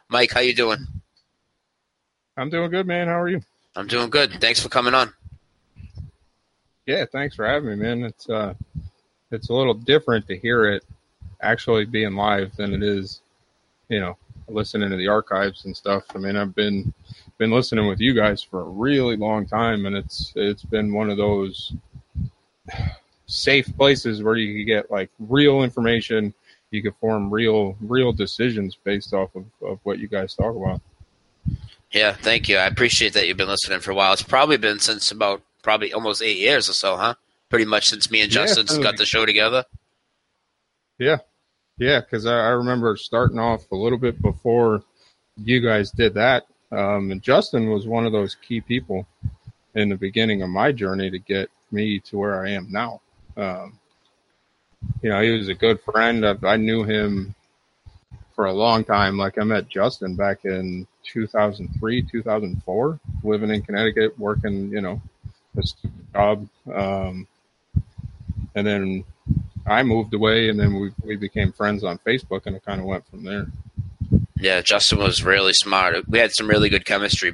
Mike, how you doing? I'm doing good, man. How are you? I'm doing good. Thanks for coming on. Yeah, thanks for having me, man. It's a little different to hear it actually being live than it is, you know, listening to the archives and stuff. I mean, I've been listening with you guys for a really long time, and it's been one of those safe places where you can get like real information. You can form real decisions based off of what you guys talk about. Yeah, thank you. I appreciate that you've been listening for a while. It's probably been since about probably almost 8 years or so, huh? Pretty much since me and Yeah, Justin got the show together. yeah, yeah. Because I remember starting off a little bit before you guys did that. And Justin was one of those key people in the beginning of my journey to get me to where I am now. Um, he was a good friend. I knew him for a long time. Like I met Justin back in 2003, 2004, living in Connecticut, working, a stupid job. And then I moved away, and then we became friends on Facebook, and it kind of went from there. Yeah, Justin was really smart. We had some really good chemistry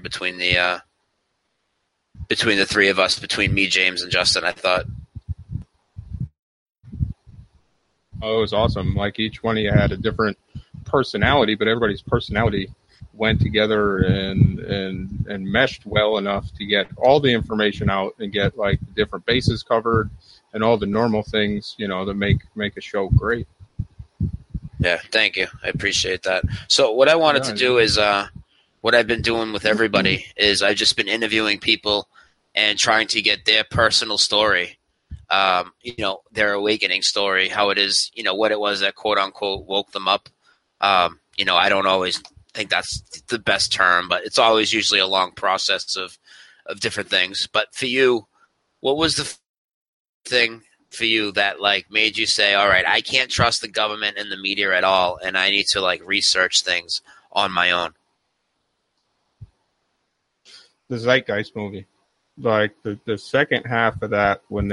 between the three of us, between me, James, and Justin. I thought. Oh, it was awesome. Like each one of you had a different personality, but everybody's personality went together and meshed well enough to get all the information out and get like the different bases covered and all the normal things, that make a show great. Yeah, thank you. I appreciate that. So what I wanted to Yeah. do is what I've been doing with everybody is I've just been interviewing people and trying to get their personal story, their awakening story, how it is, what it was that quote unquote woke them up. I don't always think that's the best term, but it's always usually a long process of different things. But for you, what was the thing for you that like made you say, all right, I can't trust the government and the media at all, and I need to like research things on my own? The Zeitgeist movie. Like the second half of that, when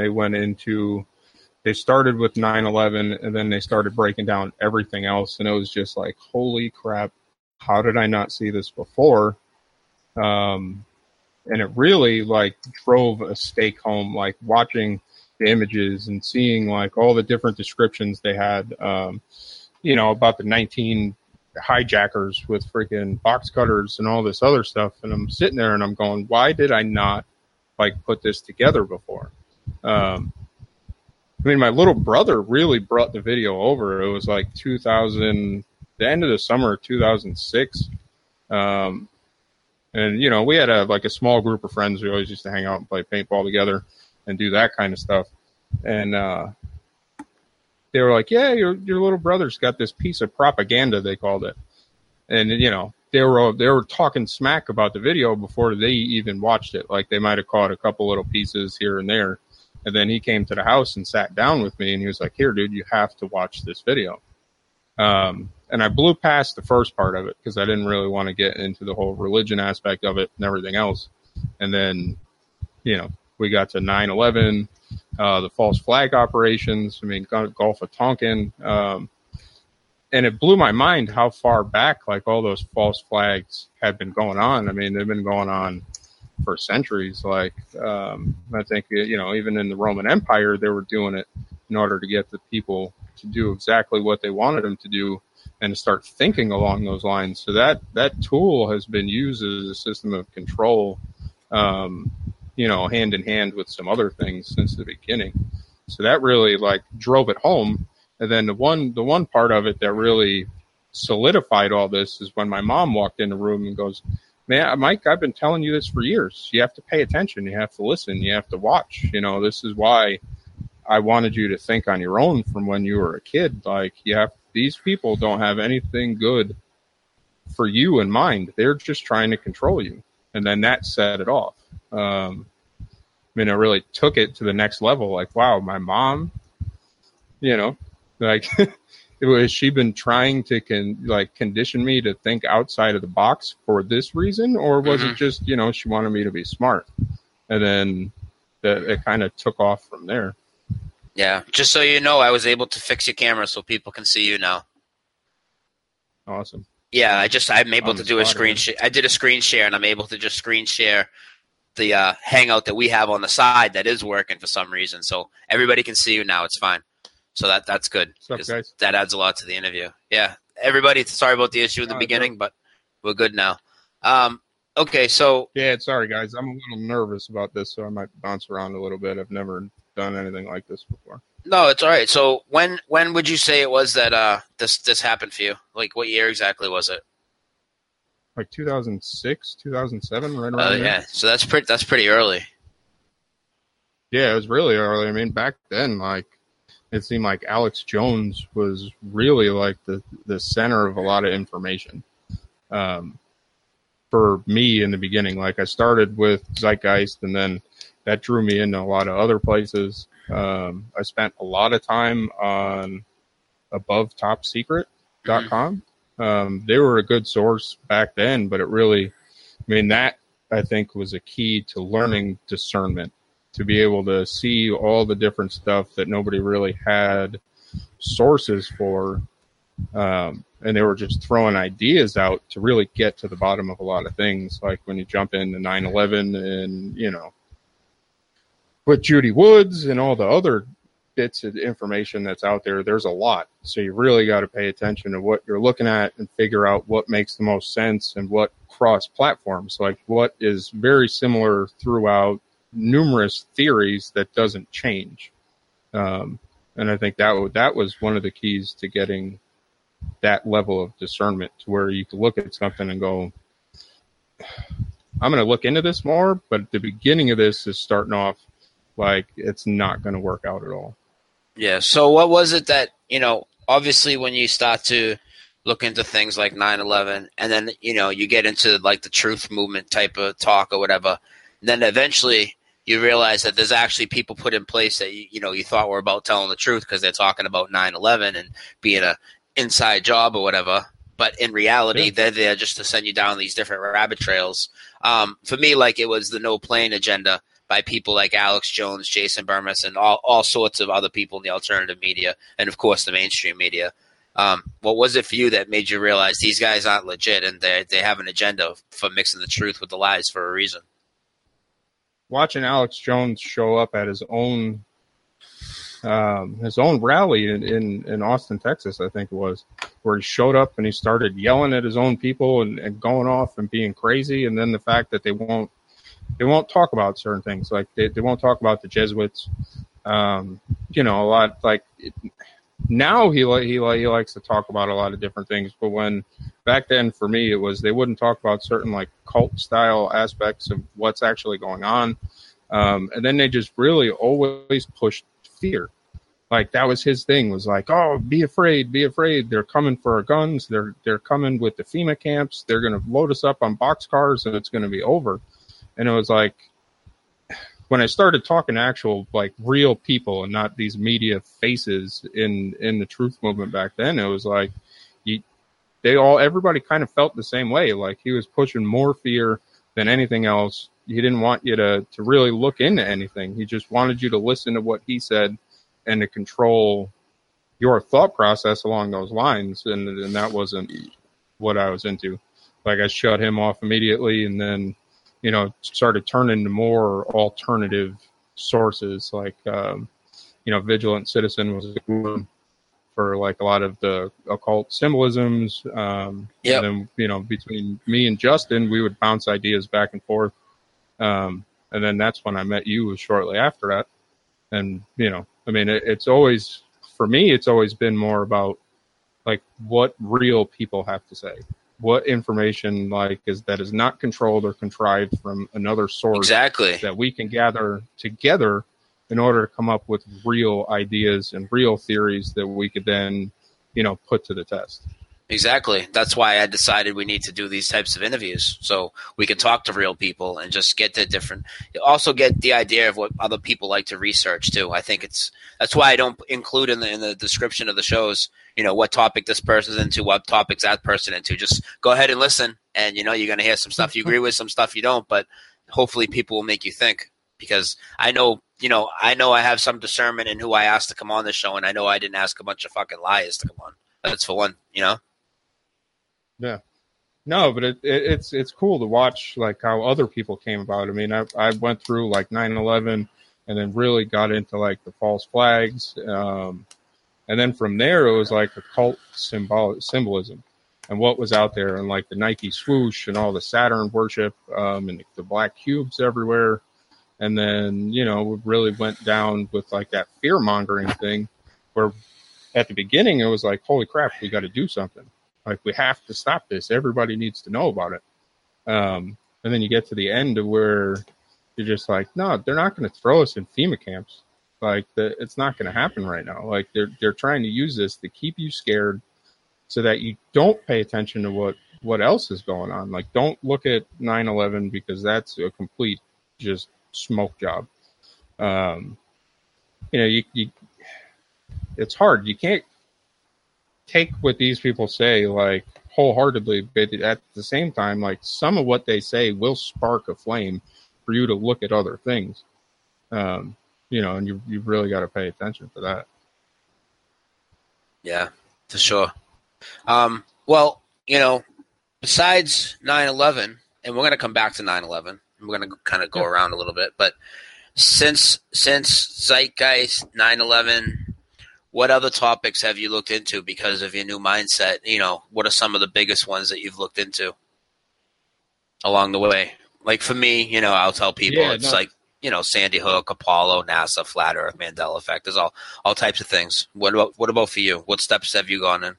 they started with 9/11 and then they started breaking down everything else. And it was just like, holy crap, how did I not see this before? Um, and it really like drove a stake home, like watching the images and seeing like all the different descriptions they had, about the 19 hijackers with freaking box cutters and all this other stuff. And I'm sitting there and I'm going, why did I not like put this together before? Um, I mean, my little brother really brought the video over. It was like 2000, the end of the summer of 2006. Um, and, we had a small group of friends. We always used to hang out and play paintball together and do that kind of stuff. And they were like, yeah, your little brother's got this piece of propaganda, they called it. And, they were talking smack about the video before they even watched it. Like they might have caught a couple little pieces here and there. And then he came to the house and sat down with me and he was like, here, dude, you have to watch this video. And I blew past the first part of it because I didn't really want to get into the whole religion aspect of it and everything else. And then, we got to 9/11, the false flag operations. I mean, Gulf of Tonkin. And it blew my mind how far back, like all those false flags had been going on. I mean, they've been going on for centuries. Like, I think, even in the Roman Empire, they were doing it in order to get the people to do exactly what they wanted them to do and to start thinking along those lines. So that tool has been used as a system of control, hand in hand with some other things since the beginning. So that really like drove it home. And then the one part of it that really solidified all this is when my mom walked in the room and goes, man, Mike, I've been telling you this for years. You have to pay attention. You have to listen. You have to watch. This is why I wanted you to think on your own from when you were a kid. Like, these people don't have anything good for you in mind. They're just trying to control you. And then that set it off. I really took it to the next level. Like, wow, my mom, like, has she been trying to condition me to think outside of the box for this reason, or was it just she wanted me to be smart? And then it kind of took off from there. Yeah, just so you know, I was able to fix your camera so people can see you now. Awesome. Yeah, I'm able on to the do a spot screen again. share. I did a screen share, and I'm able to just screen share the Hangout that we have on the side that is working for some reason. So everybody can see you now. It's fine. So that's good What's up, because guys? that adds a lot to the interview. Yeah, everybody. Sorry about the issue in the Joe. beginning, but we're good now. Um, okay, so Yeah, sorry guys. I'm a little nervous about this, so I might bounce around a little bit. I've never done anything like this before. no, it's all right. So when would you say it was that this happened for you? Like what year exactly was it? Like 2006, 2007, right Oh around there. yeah, so that's pretty early. Yeah, it was really early. I mean, back then, like it seemed like Alex Jones was really like the center of a lot of information. Um, for me in the beginning, like I started with Zeitgeist, and then that drew me into a lot of other places. I spent a lot of time on Mm-hmm. AboveTopSecret.com. They were a good source back then, but it really, I mean, that I think was a key to learning discernment, to be able to see all the different stuff that nobody really had sources for. And they were just throwing ideas out to really get to the bottom of a lot of things. Like when you jump into 9/11 and, with Judy Woods and all the other bits of information that's out there, there's a lot. So you really got to pay attention to what you're looking at and figure out what makes the most sense and what cross platforms, like what is very similar throughout numerous theories that doesn't change. And I think that was one of the keys to getting that level of discernment, to where you can look at something and go, I'm going to look into this more, but the beginning of this is starting off like it's not going to work out at all. Yeah. So what was it that, obviously when you start to look into things like 9/11 and then, you get into like the truth movement type of talk or whatever, and then eventually you realize that there's actually people put in place that, you thought were about telling the truth because they're talking about 9/11 and being a inside job or whatever. But in reality, Yeah. they're there just to send you down these different rabbit trails. For me, like it was the no plane agenda by people like Alex Jones, Jason Burmis, and all sorts of other people in the alternative media, and of course the mainstream media. What was it for you that made you realize these guys aren't legit and they have an agenda for mixing the truth with the lies for a reason? Watching Alex Jones show up at his own rally in Austin, Texas, I think it was, where he showed up and he started yelling at his own people and going off and being crazy. And then the fact that they won't talk about certain things, like they won't talk about the Jesuits. A lot like now he likes to talk about a lot of different things, but when back then for me it was they wouldn't talk about certain like cult style aspects of what's actually going on. And then they just really always pushed fear. Like that was his thing, was like, oh, be afraid, be afraid. They're coming for our guns. They're coming with the FEMA camps. They're going to load us up on boxcars and it's going to be over. And it was like, when I started talking to actual like real people and not these media faces in the truth movement back then, it was like everybody kind of felt the same way. Like he was pushing more fear than anything else. He didn't want you to really look into anything. He just wanted you to listen to what he said and to control your thought process along those lines. And that wasn't what I was into. Like I shut him off immediately, and then, started turning to more alternative sources. Like, Vigilant Citizen was a good one for like a lot of the occult symbolisms. Yep. And then, between me and Justin, we would bounce ideas back and forth. And then that's when I met you shortly after that. And, it's always, for me, it's always been more about like what real people have to say, what information like that is not controlled or contrived from another source. Exactly. That we can gather together in order to come up with real ideas and real theories that we could then, put to the test. Exactly. That's why I decided we need to do these types of interviews so we can talk to real people and just get the different. Also, get the idea of what other people like to research too. I think that's why I don't include in the description of the shows, what topic this person's into, what topics that person into. Just go ahead and listen, and you're going to hear some stuff you agree with, some stuff you don't. But hopefully, people will make you think, because I know I have some discernment in who I asked to come on the show, and I know I didn't ask a bunch of fucking liars to come on. That's for one. Yeah. No, but it's cool to watch like how other people came about. I mean, I went through like 9/11 and then really got into like the false flags. And then from there, it was like a cult symbolism and what was out there, and like the Nike swoosh and all the Saturn worship, and the black cubes everywhere. And then, we really went down with like that fear mongering thing where at the beginning it was like, holy crap, we got to do something. Like, we have to stop this. Everybody needs to know about it. And then you get to the end of where you're just like, no, they're not going to throw us in FEMA camps. Like, it's not going to happen right now. Like, they're trying to use this to keep you scared so that you don't pay attention to what else is going on. Like, don't look at 9/11 because that's a complete just smoke job. You it's hard. You can't take what these people say like wholeheartedly, but at the same time, like, some of what they say will spark a flame for you to look at other things. And you've really got to pay attention to that. Yeah, for sure. Well, besides 9/11, and we're going to come back to 9/11, we're going to kind of go around a little bit, but since Zeitgeist, 9/11, what other topics have you looked into because of your new mindset? What are some of the biggest ones that you've looked into along the way? Like, for me, I'll tell people like, Sandy Hook, Apollo, NASA, Flat Earth, Mandela Effect. There's all types of things. What about for you? What steps have you gone in?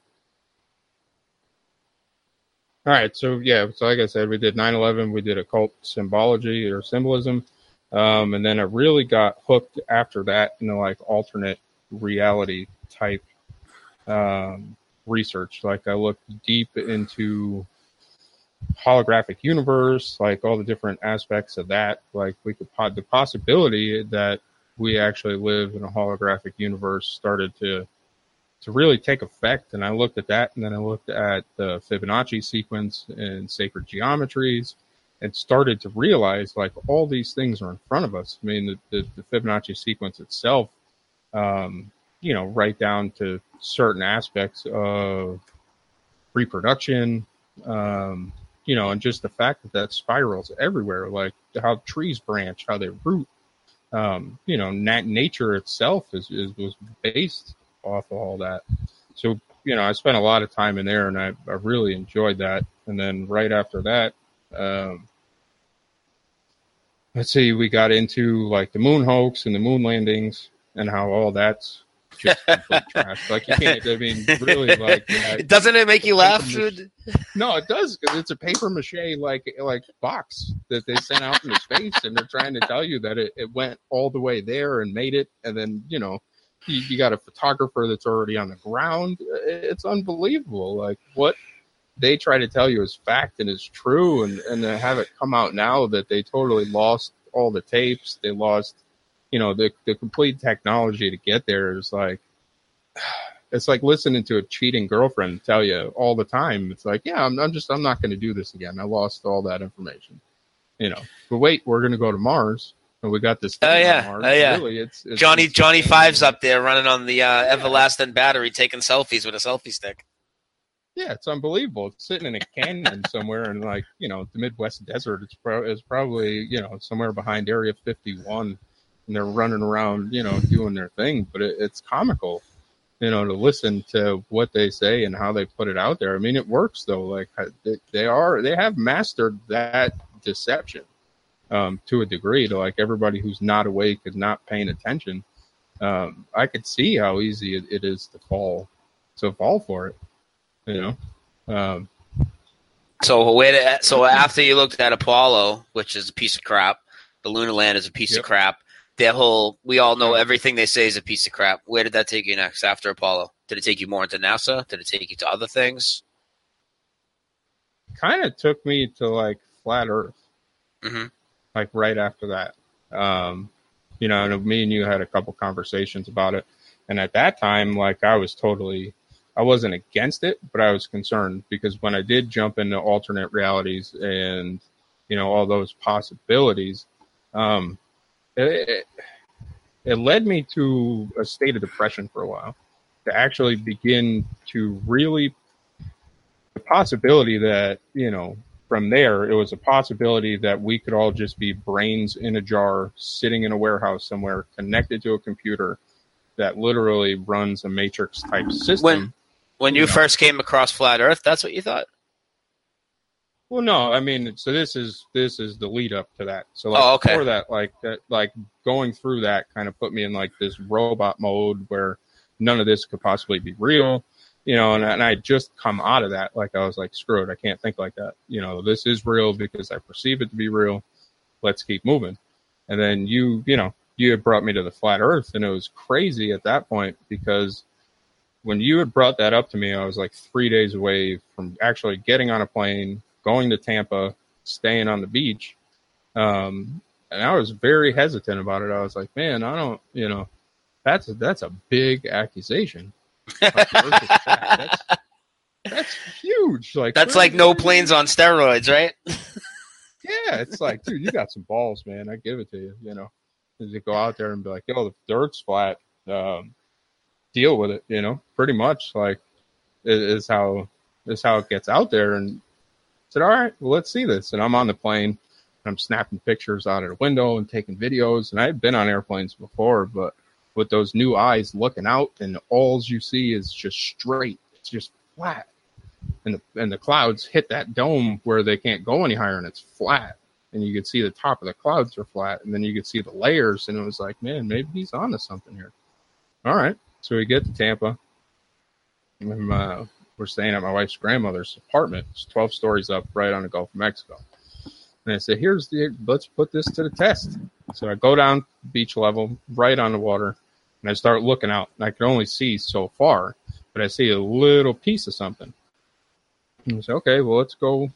All right. So like I said, we did 9/11. We did occult symbology or symbolism. And then I really got hooked after that into like alternate reality type research. Like, I looked deep into holographic universe, like all the different aspects of that. Like, we could the possibility that we actually live in a holographic universe started to really take effect. And I looked at that, and then I looked at the Fibonacci sequence and sacred geometries, and started to realize like all these things are in front of us. I mean, the Fibonacci sequence itself, right down to certain aspects of reproduction, and just the fact that spirals everywhere, like how trees branch, how they root. Nature itself was based off of all that. So, I spent a lot of time in there, and I really enjoyed that. And then right after that, let's see, we got into like the moon hoax and the moon landings and how all that's just complete trash. Like, you can't, I mean, really, like, Doesn't it make you laugh? No, it does, because it's a paper mache like box that they sent out into space, and they're trying to tell you that it went all the way there and made it, and then you got a photographer that's already on the ground. It's unbelievable. Like, what they try to tell you is fact and is true, and to have it come out now that they totally lost all the tapes, they lost, the complete technology to get there is like, it's like listening to a cheating girlfriend tell you all the time. It's like, yeah, I'm not going to do this again. I lost all that information, but wait, we're going to go to Mars. And we got this thing on Mars. Oh, yeah. Really, it's Johnny Five's up there running on the everlasting battery, taking selfies with a selfie stick. Yeah, it's unbelievable. It's sitting in a canyon somewhere in, like, the Midwest desert. It's probably, somewhere behind Area 51, and they're running around, doing their thing. But it's comical, to listen to what they say and how they put it out there. I mean, it works though. Like, they have mastered that deception to a degree, to like everybody who's not awake and not paying attention. I could see how easy it is to fall for it. So after you looked at Apollo, which is a piece of crap, the lunar land is a piece of crap. We all know everything they say is a piece of crap. Where did that take you next after Apollo? Did it take you more into NASA? Did it take you to other things? Kind of took me to like flat Earth. Mm-hmm. Like right after that. And me and you had a couple conversations about it. And at that time, like, I wasn't against it, but I was concerned, because when I did jump into alternate realities and, all those possibilities, it led me to a state of depression for a while, to actually begin to really the possibility that, from there, it was a possibility that we could all just be brains in a jar, sitting in a warehouse somewhere, connected to a computer that literally runs a matrix type system. When you first came across flat Earth, that's what you thought? Well, no, I mean, so this is the lead up to that. So before that, like going through that kind of put me in like this robot mode where none of this could possibly be real, and I just come out of that. Like I was like, screw it, I can't think like that. This is real because I perceive it to be real. Let's keep moving. And then you had brought me to the flat Earth, and it was crazy at that point because when you had brought that up to me, I was like 3 days away from actually getting on a plane, going to Tampa, staying on the beach. And I was very hesitant about it. I was like, man, I don't, that's a big accusation. Like, that's huge. Like that's like no planes on steroids, right? Yeah, it's like, dude, you got some balls, man. I give it to you. To go out there and be like, yo, the dirt's flat. Deal with it, pretty much like is how it gets out there. And I said, all right, well, let's see this. And I'm on the plane and I'm snapping pictures out of the window and taking videos. And I've been on airplanes before, but with those new eyes looking out and all you see is just straight. It's just flat. And the clouds hit that dome where they can't go any higher and it's flat. And you could see the top of the clouds are flat. And then you could see the layers. And it was like, man, maybe he's onto something here. All right. So we get to Tampa, and we're staying at my wife's grandmother's apartment. It's 12 stories up right on the Gulf of Mexico. And I said, let's put this to the test. So I go down beach level, right on the water, and I start looking out. And I can only see so far, but I see a little piece of something. And I said, okay, well, let's go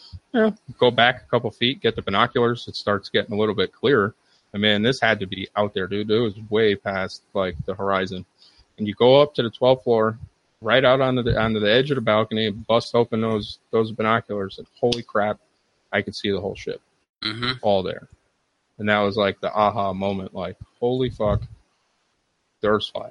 back a couple feet, get the binoculars. It starts getting a little bit clearer. And man, this had to be out there, dude. It was way past like the horizon. And you go up to the 12th floor, right out onto the edge of the balcony, and bust open those binoculars, and holy crap, I could see the whole ship, all there. And that was like the aha moment, like, holy fuck, the Earth's flat.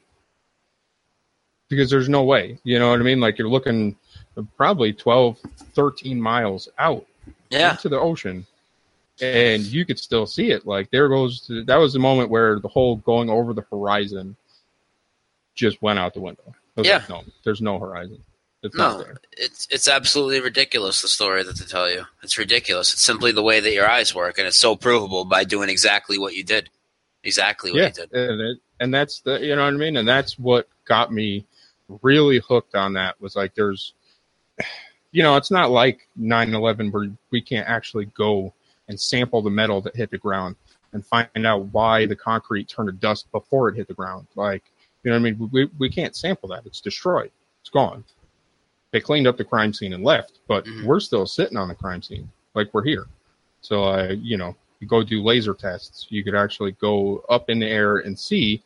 Because there's no way, you know what I mean? Like you're looking probably 12, 13 miles out into the ocean, and you could still see it. Like that was the moment where the whole going over the horizon just went out the window. Like, no, there's no horizon. It's not there. It's absolutely ridiculous, the story that they tell you. It's ridiculous. It's simply the way that your eyes work, and it's so provable by doing exactly what you did. Exactly what you did. And that's you know what I mean? And that's what got me really hooked on that, was like there's, it's not like 9/11 where we can't actually go and sample the metal that hit the ground and find out why the concrete turned to dust before it hit the ground. Like, you know what I mean? We can't sample that. It's destroyed. It's gone. They cleaned up the crime scene and left, but we're still sitting on the crime scene. Like we're here. So, you go do laser tests. You could actually go up in the air and see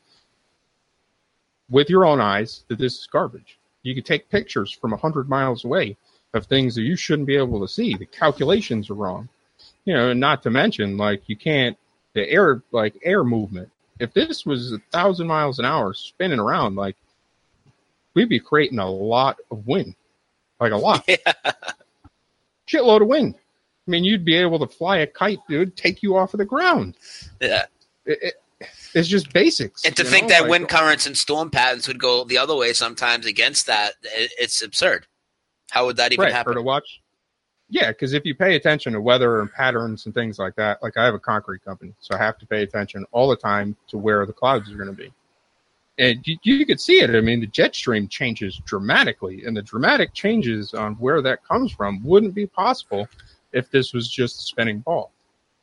with your own eyes that this is garbage. You could take pictures from 100 miles away of things that you shouldn't be able to see. The calculations are wrong. And not to mention, like, you can't, the air movement. If this was 1,000 miles an hour spinning around, like, we'd be creating a lot of wind. Like a lot. Shitload of wind. I mean, you'd be able to fly a kite, dude, take you off of the ground. Yeah. It's just basics. And to think that wind currents and storm patterns would go the other way sometimes against that, it's absurd. How would that even happen? Or to watch. Yeah, because if you pay attention to weather and patterns and things like that, like I have a concrete company, so I have to pay attention all the time to where the clouds are going to be. And you could see it. I mean, the jet stream changes dramatically, and the dramatic changes on where that comes from wouldn't be possible if this was just a spinning ball.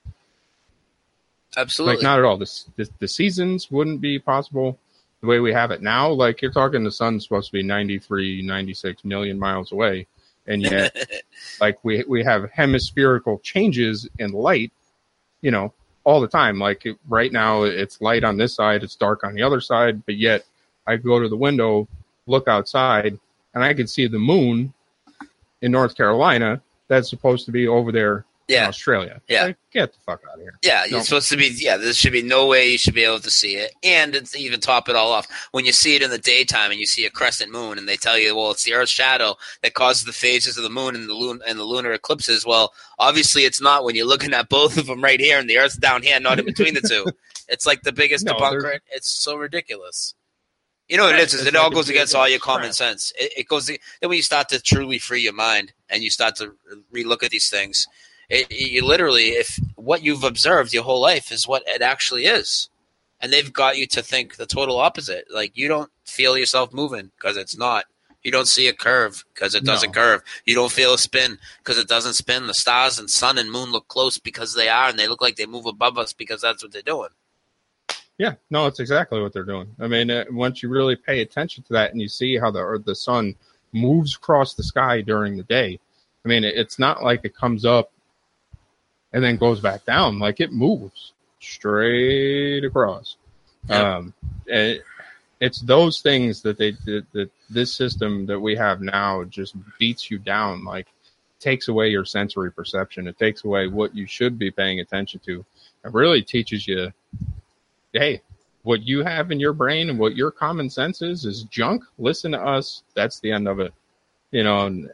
Absolutely. Like, not at all. The seasons wouldn't be possible the way we have it now. Like, you're talking the sun's supposed to be 93, 96 million miles away. And yet, like, we have hemispherical changes in light, all the time. Like, right now, it's light on this side, it's dark on the other side. But yet, I go to the window, look outside, and I can see the moon in North Carolina that's supposed to be over there in Yeah. Australia. Yeah. Like, get the fuck out of here. Yeah, you're supposed to be. Yeah, there should be no way you should be able to see it. And it's even top it all off, when you see it in the daytime and you see a crescent moon, and they tell you, well, it's the Earth's shadow that causes the phases of the moon and the lunar eclipses. Well, obviously, it's not when you're looking at both of them right here, and the Earth's down here, not in between the two. It's like the biggest debunker. It's so ridiculous. You know what it is it all goes against all your common sense. It goes. Then when you start to truly free your mind and you start to relook at these things. You literally, if what you've observed your whole life is what it actually is, and they've got you to think the total opposite. Like, you don't feel yourself moving because it's not. You don't see a curve because it doesn't curve. You don't feel a spin because it doesn't spin. The stars and sun and moon look close because they are, and they look like they move above us because that's what they're doing. Yeah, no, it's exactly what they're doing. I mean, once you really pay attention to that and you see how the sun moves across the sky during the day, I mean, it's not like it comes up and then goes back down. Like, it moves straight across. Yep. It's those things that that this system that we have now just beats you down. Like, takes away your sensory perception. It takes away what you should be paying attention to. It really teaches you, hey, what you have in your brain and what your common sense is junk. Listen to us. That's the end of it. You know, and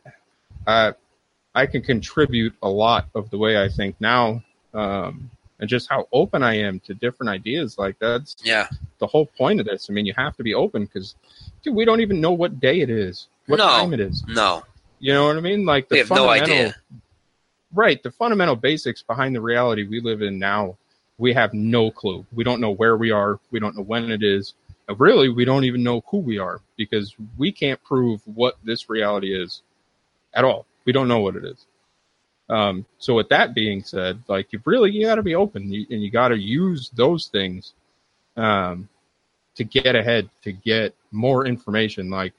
I can contribute a lot of the way I think now, and just how open I am to different ideas. Like, that's the whole point of this. I mean, you have to be open because, dude, we don't even know what day it is, what time it is. No. You know what I mean? Like, we have no idea. Right. The fundamental basics behind the reality we live in now, we have no clue. We don't know where we are. We don't know when it is. And really, we don't even know who we are because we can't prove what this reality is at all. We don't know what it is. So with that being said, like, you got to be open, and you got to use those things to get ahead, to get more information. Like,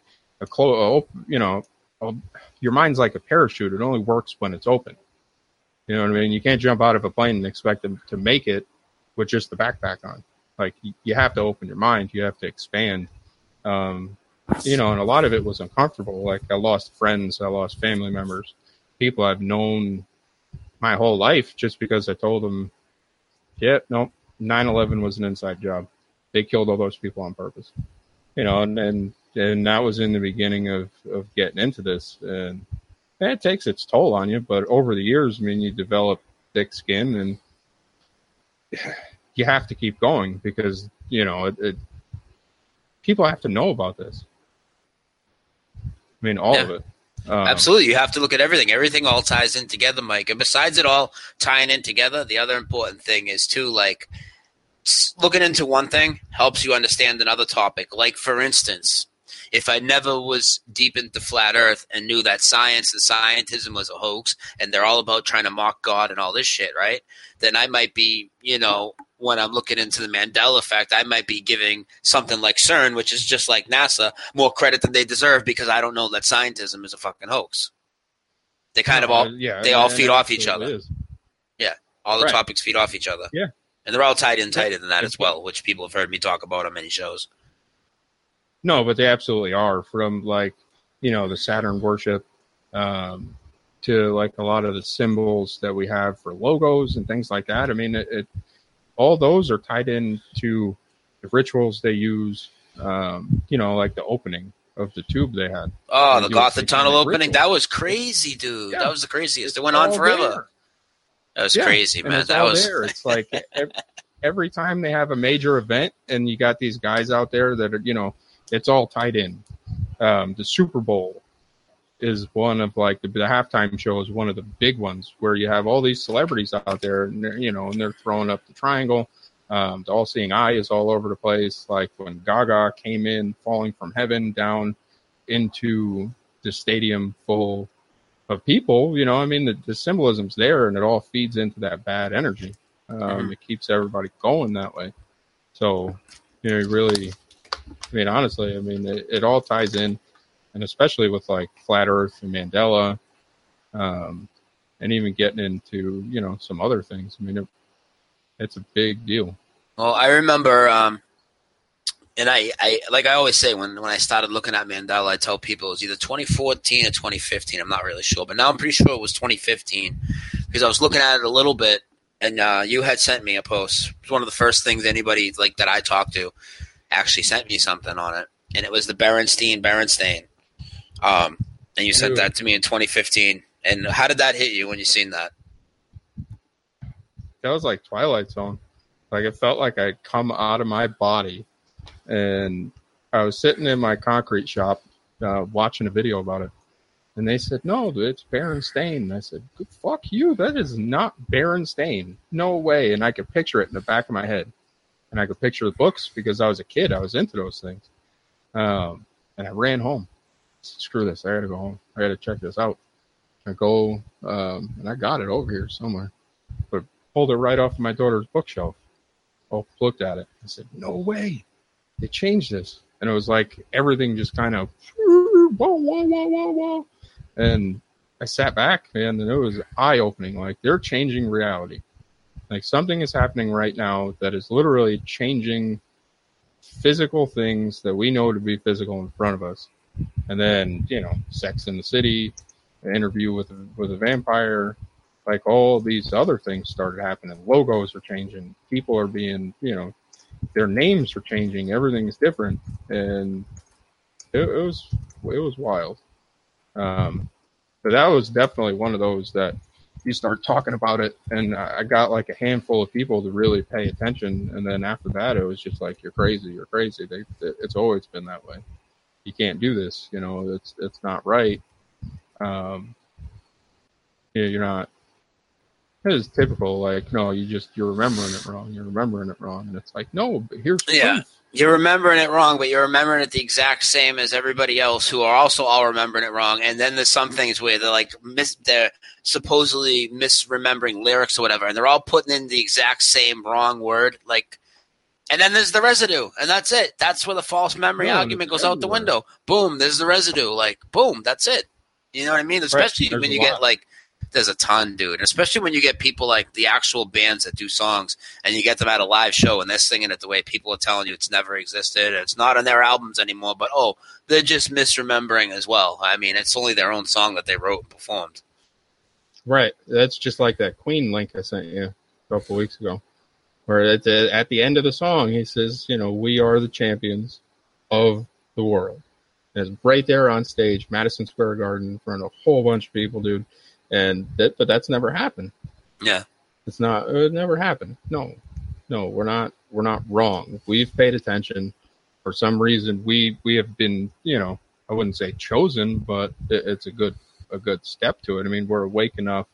your mind's like a parachute. It only works when it's open. You know what I mean? You can't jump out of a plane and expect them to make it with just the backpack on. Like, you have to open your mind. You have to expand. And a lot of it was uncomfortable. Like, I lost friends, I lost family members, people I've known my whole life just because I told them, 9/11 was an inside job. They killed all those people on purpose. And that was in the beginning of getting into this. And it takes its toll on you, but over the years, I mean, you develop thick skin and you have to keep going because, people have to know about this. I mean, all of it. Absolutely. You have to look at everything. Everything all ties in together, Mike. And besides it all tying in together, the other important thing is, too, like, looking into one thing helps you understand another topic. Like, for instance, if I never was deep into flat Earth and knew that science and scientism was a hoax and they're all about trying to mock God and all this shit, right? Then I might be, when I'm looking into the Mandela effect, I might be giving something like CERN, which is just like NASA, more credit than they deserve because I don't know that scientism is a fucking hoax. They kind of all feed off each other. Is. Yeah, all the topics feed off each other. Yeah. And they're all tied in tighter than that as well, which people have heard me talk about on many shows. No, but they absolutely are. From, like, the Saturn worship to, like, a lot of the symbols that we have for logos and things like that. I mean, all those are tied into the rituals they use, like the opening of the tube they had. Oh, the Gotha Tunnel opening? Ritual. That was crazy, dude. Yeah. That was the craziest. It went on forever. There. That was crazy, man. That was there. It's like every time they have a major event and you got these guys out there that are, it's all tied in. The Super Bowl is one of, like, the halftime show is one of the big ones where you have all these celebrities out there and they're throwing up the triangle. The all-seeing eye is all over the place. Like, when Gaga came in falling from heaven down into the stadium full of people, the symbolism's there and it all feeds into that bad energy. It keeps everybody going that way. So, really, honestly, it all ties in, and especially with, like, Flat Earth and Mandela, and even getting into, some other things. It's a big deal. Well, I remember, and I like I always say, when I started looking at Mandela, I tell people it was either 2014 or 2015. I'm not really sure, but now I'm pretty sure it was 2015. because I was looking at it a little bit, and you had sent me a post. It was one of the first things anybody like that I talked to actually sent me something on it, and it was the Berenstain. And you sent that to me in 2015. And how did that hit you when you seen that? That was like Twilight Zone. Like, it felt like I'd come out of my body, and I was sitting in my concrete shop watching a video about it. And they said, no, it's Berenstain. And I said, fuck you. That is not Berenstain. No way. And I could picture it in the back of my head. And I could picture the books because I was a kid. I was into those things. And I ran home. Screw this. I got to go home. I got to check this out. I go, and I got it over here somewhere. But pulled it right off of my daughter's bookshelf. Oh, looked at it. I said, no way. They changed this. And it was like everything just kind of, whoa, whoa, whoa, whoa, whoa. And I sat back, man, and it was eye-opening. Like, they're changing reality. Like, something is happening right now that is literally changing physical things that we know to be physical in front of us. And then, Sex in the City, an interview with a vampire, like, all these other things started happening. Logos are changing. People are being, their names are changing. Everything's different. And it was wild. But that was definitely one of those that you start talking about it, and I got like a handful of people to really pay attention, and then after that, it was just like, you're crazy. It's always been that way. You can't do this. It's not right. You're not. It is typical. Like, no, you're remembering it wrong. You're remembering it wrong, and it's like, no, but here's proof. You're remembering it wrong, but you're remembering it the exact same as everybody else who are also all remembering it wrong. And then there's some things where they're supposedly misremembering lyrics or whatever, and they're all putting in the exact same wrong word. Like, and then there's the residue, and that's it. That's where the false memory argument goes out the window. Boom, there's the residue. Like, boom, that's it. You know what I mean? Especially when you get like, there's a ton, dude. Especially when you get people like the actual bands that do songs, and you get them at a live show and they're singing it the way people are telling you it's never existed. It's not on their albums anymore, but they're just misremembering as well. I mean, it's only their own song that they wrote and performed. Right. That's just like that Queen link I sent you a couple of weeks ago, where at the end of the song, he says, we are the champions of the world. And it's right there on stage, Madison Square Garden, in front of a whole bunch of people, dude. But that's never happened. Yeah. It never happened. No, we're not wrong. We've paid attention. For some reason, we have been, I wouldn't say chosen, but it's a good step to it. I mean, we're awake enough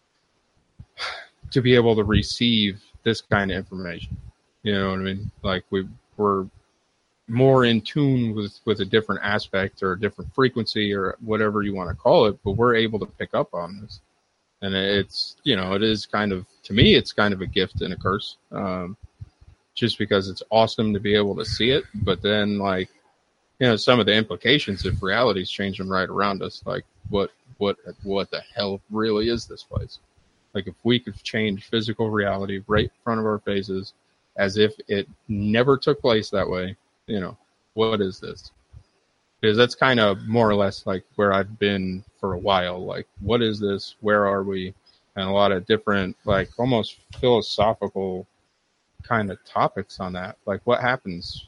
to be able to receive this kind of information. You know what I mean? Like, we're more in tune with a different aspect or a different frequency or whatever you want to call it, but we're able to pick up on this. And it's, it is kind of, to me, it's kind of a gift and a curse, just because it's awesome to be able to see it. But then, like, some of the implications if reality's changing right around us, like what the hell really is this place? Like, if we could change physical reality right in front of our faces as if it never took place that way, what is this? Because that's kind of more or less like where I've been for a while. Like, what is this? Where are we? And a lot of different, like, almost philosophical kind of topics on that. Like, what happens,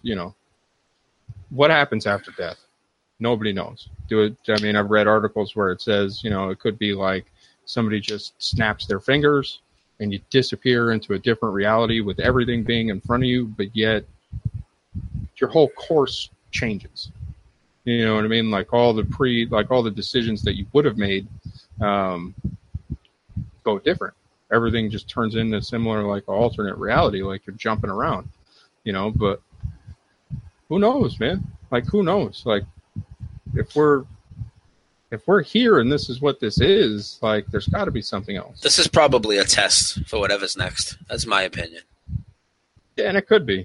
what happens after death? Nobody knows. I've read articles where it says, it could be like somebody just snaps their fingers and you disappear into a different reality with everything being in front of you, but yet your whole course changes. You know what I mean? Like, all the decisions that you would have made go different. Everything just turns into similar, like, an alternate reality, like you're jumping around, but who knows, man? Like, who knows? Like, if we're here and this is what this is, like, there's got to be something else. This is probably a test for whatever's next. That's my opinion. Yeah, and it could be.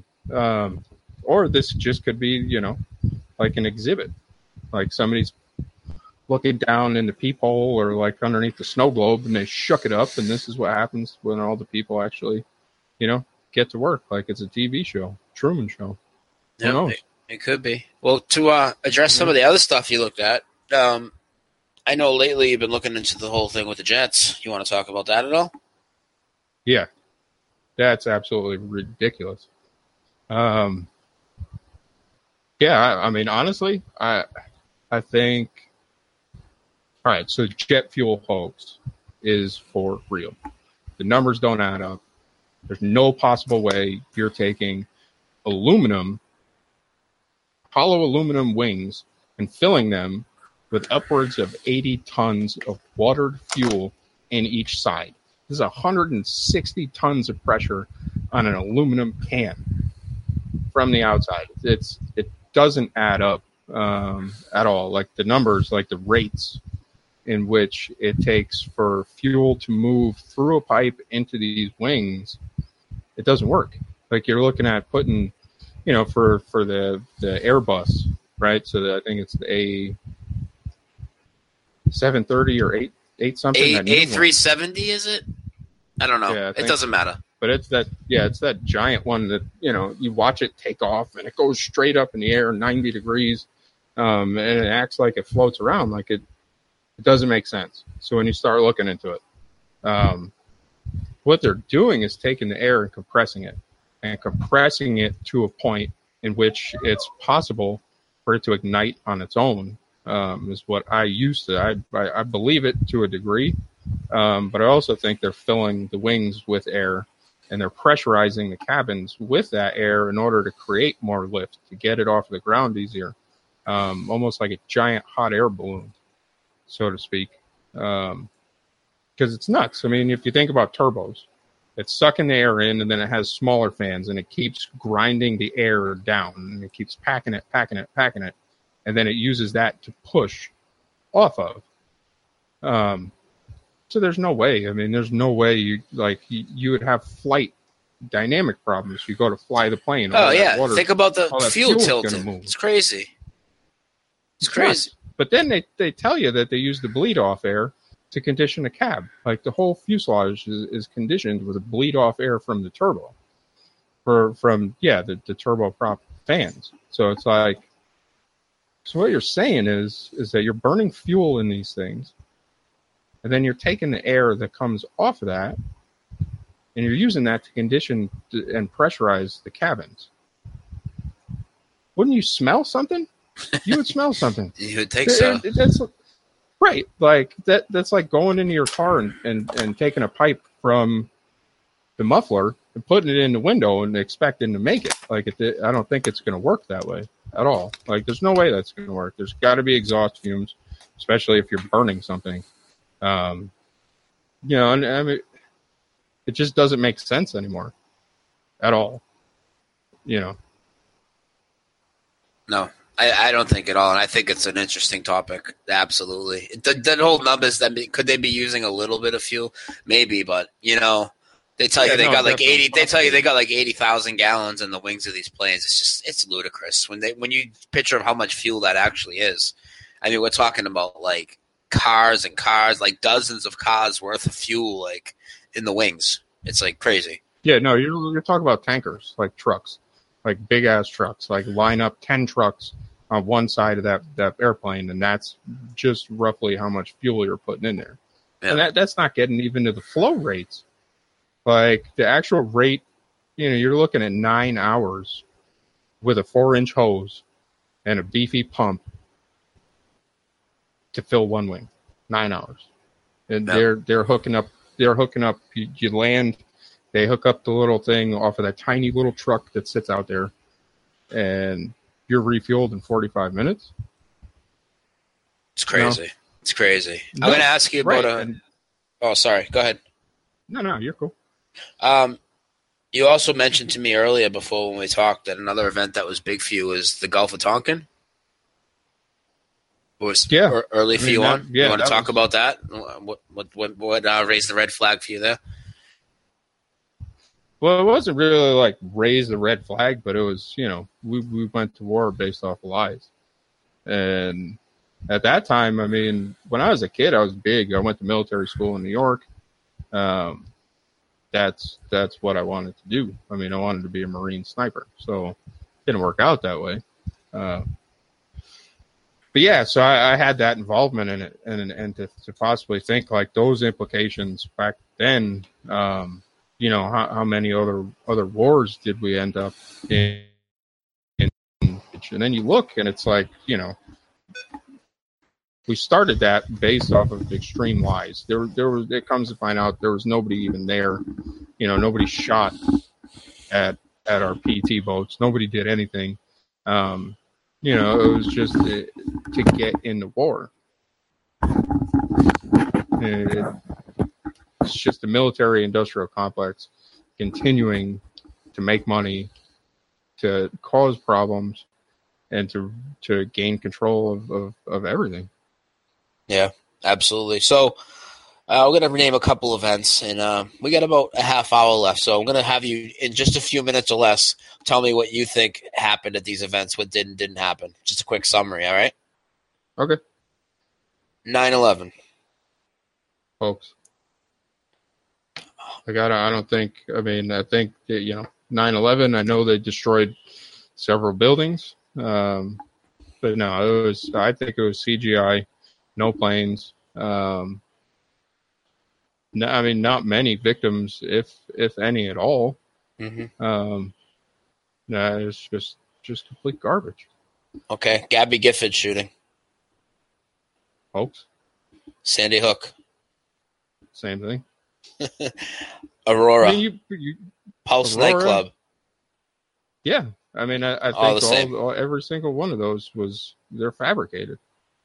Or this just could be, like an exhibit. Like, somebody's looking down in the peephole or, like, underneath the snow globe, and they shook it up, and this is what happens when all the people actually, get to work. Like, it's a TV show, Truman Show. Who knows? It could be. Well, to address some of the other stuff you looked at, I know lately you've been looking into the whole thing with the jets. You want to talk about that at all? Yeah, that's absolutely ridiculous. Yeah, I mean, honestly, I think, all right, so jet fuel hoax is for real. The numbers don't add up. There's no possible way you're taking aluminum, hollow aluminum wings, and filling them with upwards of 80 tons of watered fuel in each side. This is 160 tons of pressure on an aluminum can from the outside. It doesn't add up at all. Like the numbers, like the rates in which it takes for fuel to move through a pipe into these wings, it doesn't work. Like you're looking at putting, for the Airbus, right? So I think it's the A730 or 8 something. A370, is it? I don't know. Yeah, it doesn't matter. But it's that giant one that, you watch it take off and it goes straight up in the air 90 degrees. And it acts like it floats around. Like it doesn't make sense. So when you start looking into it, what they're doing is taking the air and compressing it to a point in which it's possible for it to ignite on its own, is what I used to. I believe it to a degree, but I also think they're filling the wings with air and they're pressurizing the cabins with that air in order to create more lift to get it off the ground easier, almost like a giant hot air balloon, so to speak. Because it's nuts. I mean, if you think about turbos, it's sucking the air in, and then it has smaller fans, and it keeps grinding the air down, and it keeps packing it, and then it uses that to push off of. So there's no way. I mean, there's no way you would have flight dynamic problems. You go to fly the plane. Oh yeah, think about the fuel tilting. It's crazy. It's crazy. But then they tell you that they use the bleed off air to condition the cab. Like the whole fuselage is conditioned with a bleed off air from the turbo, from the turboprop fans. So it's like, so what you're saying is that you're burning fuel in these things, and then you're taking the air that comes off of that, and you're using that to condition and pressurize the cabins. Wouldn't you smell something? You would smell something. You would think so. That's right. Like that's like going into your car and taking a pipe from the muffler and putting it in the window and expecting to make it. Like I don't think it's going to work that way at all. Like there's no way that's going to work. There's got to be exhaust fumes, especially if you're burning something. And I mean, it just doesn't make sense anymore at all. No. I don't think at all, and I think it's an interesting topic. Absolutely, the whole numbers. Could they be using a little bit of fuel? Maybe, but they tell you they got like 80. They tell you they got like 80,000 gallons in the wings of these planes. It's ludicrous when you picture how much fuel that actually is. I mean, we're talking about like cars and cars, like dozens of cars worth of fuel, like in the wings. It's like crazy. Yeah, no, you're talking about tankers, like trucks, like big ass trucks, like line up 10 trucks on one side of that airplane, and that's just roughly how much fuel you're putting in there. Yeah. And that's not getting even to the flow rates. Like the actual rate, you're looking at 9 hours with a 4-inch hose and a beefy pump to fill one wing. 9 hours. And they're hooking up. You land, they hook up the little thing off of that tiny little truck that sits out there, and you're refueled in 45 minutes. It's crazy. It's crazy. I'm going to ask you about oh, sorry. Go ahead. No, you're cool. You also mentioned to me earlier before when we talked that another event that was big for you was the Gulf of Tonkin. Was early for you on? You want to talk about that? What raised the red flag for you there? Well, it wasn't really like raise the red flag, but it was, we went to war based off of lies. And at that time, I mean, when I was a kid, I was big. I went to military school in New York. That's what I wanted to do. I mean, I wanted to be a Marine sniper. So it didn't work out that way. But yeah, so I had that involvement in it, and to possibly think like those implications back then, how many other wars did we end up in? And then you look, and it's like, we started that based off of extreme lies. There was. It comes to find out there was nobody even there. Nobody shot at our PT boats. Nobody did anything. It was just to get in the war. It's just a military-industrial complex continuing to make money, to cause problems, and to gain control of everything. Yeah, absolutely. So we're going to rename a couple events, and we got about a half hour left. So I'm going to have you, in just a few minutes or less, tell me what you think happened at these events, what did and didn't happen. Just a quick summary, all right? Okay. 9/11. Folks. I think that, 9/11, I know they destroyed several buildings. But no, I think it was CGI, no planes. Not many victims, if any at all. Mm-hmm. It's just complete garbage. Okay, Gabby Gifford shooting. Folks. Sandy Hook. Same thing. Aurora. You Pulse nightclub. Yeah, I think every single one of those they're fabricated.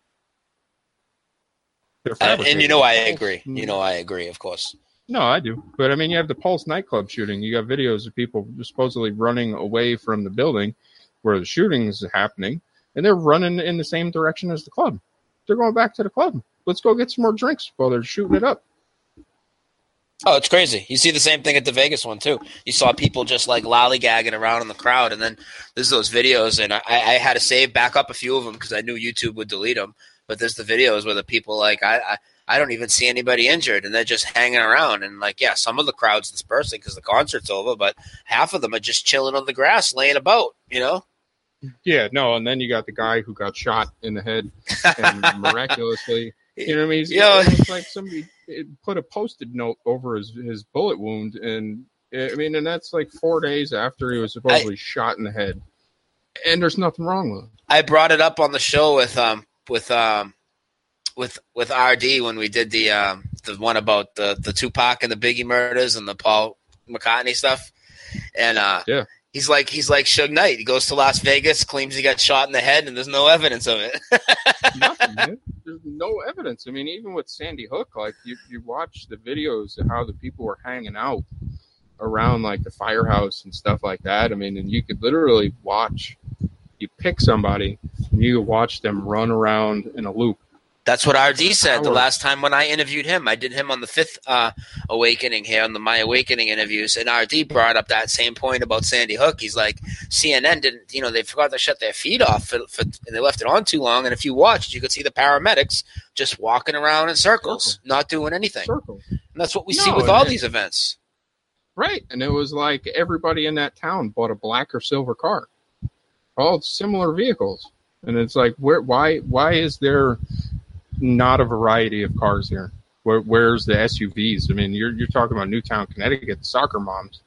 They're fabricated. And I agree. I agree, of course. No, I do. But you have the Pulse nightclub shooting. You got videos of people supposedly running away from the building where the shooting is happening, and they're running in the same direction as the club. They're going back to the club. Let's go get some more drinks while they're shooting it up. Oh, it's crazy. You see the same thing at the Vegas one, too. You saw people just like lollygagging around in the crowd, and then there's those videos, and I had to back up a few of them because I knew YouTube would delete them. But there's the videos where the people I don't even see anybody injured, and they're just hanging around. And some of the crowd's dispersing because the concert's over, but half of them are just chilling on the grass, laying about, Yeah, no, and then you got the guy who got shot in the head, and miraculously, it's like somebody put a Post-it note over his bullet wound, and and that's like 4 days after he was supposedly shot in the head, and there's nothing wrong with him. I brought it up on the show with RD when we did the one about the Tupac and the Biggie murders and the Paul McCartney stuff, and yeah. He's like Suge Knight. He goes to Las Vegas, claims he got shot in the head, and there's no evidence of it. Nothing, man. There's no evidence. Even with Sandy Hook, you watch the videos of how the people were hanging out around the firehouse and stuff like that. And you could literally watch. You pick somebody, and you watch them run around in a loop. That's what RD said the last time when I interviewed him. I did him on the Fifth Awakening here on My Awakening interviews, and RD brought up that same point about Sandy Hook. He's like, CNN didn't, they forgot to shut their feed off and they left it on too long. And if you watched, you could see the paramedics just walking around in circles, not doing anything. Circles. And that's what we see with all these events. Right, and it was like everybody in that town bought a black or silver car, all similar vehicles, and it's like, why is there not a variety of cars here? Where's the SUVs? You're talking about Newtown, Connecticut, the soccer moms.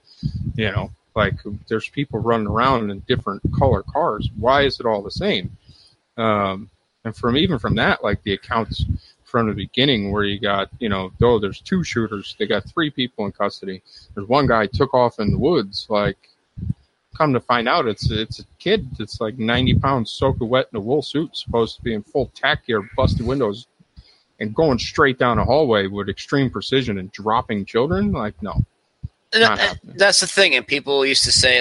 There's people running around in different color cars. Why is it all the same? And from that, the accounts from the beginning where you got, there's 2 shooters, they got 3 people in custody. There's one guy took off in the woods. Come to find out, it's a kid that's 90 pounds, soaking wet in a wool suit, supposed to be in full tack gear, busted windows, and going straight down a hallway with extreme precision and dropping children. No, that's the thing. And people used to say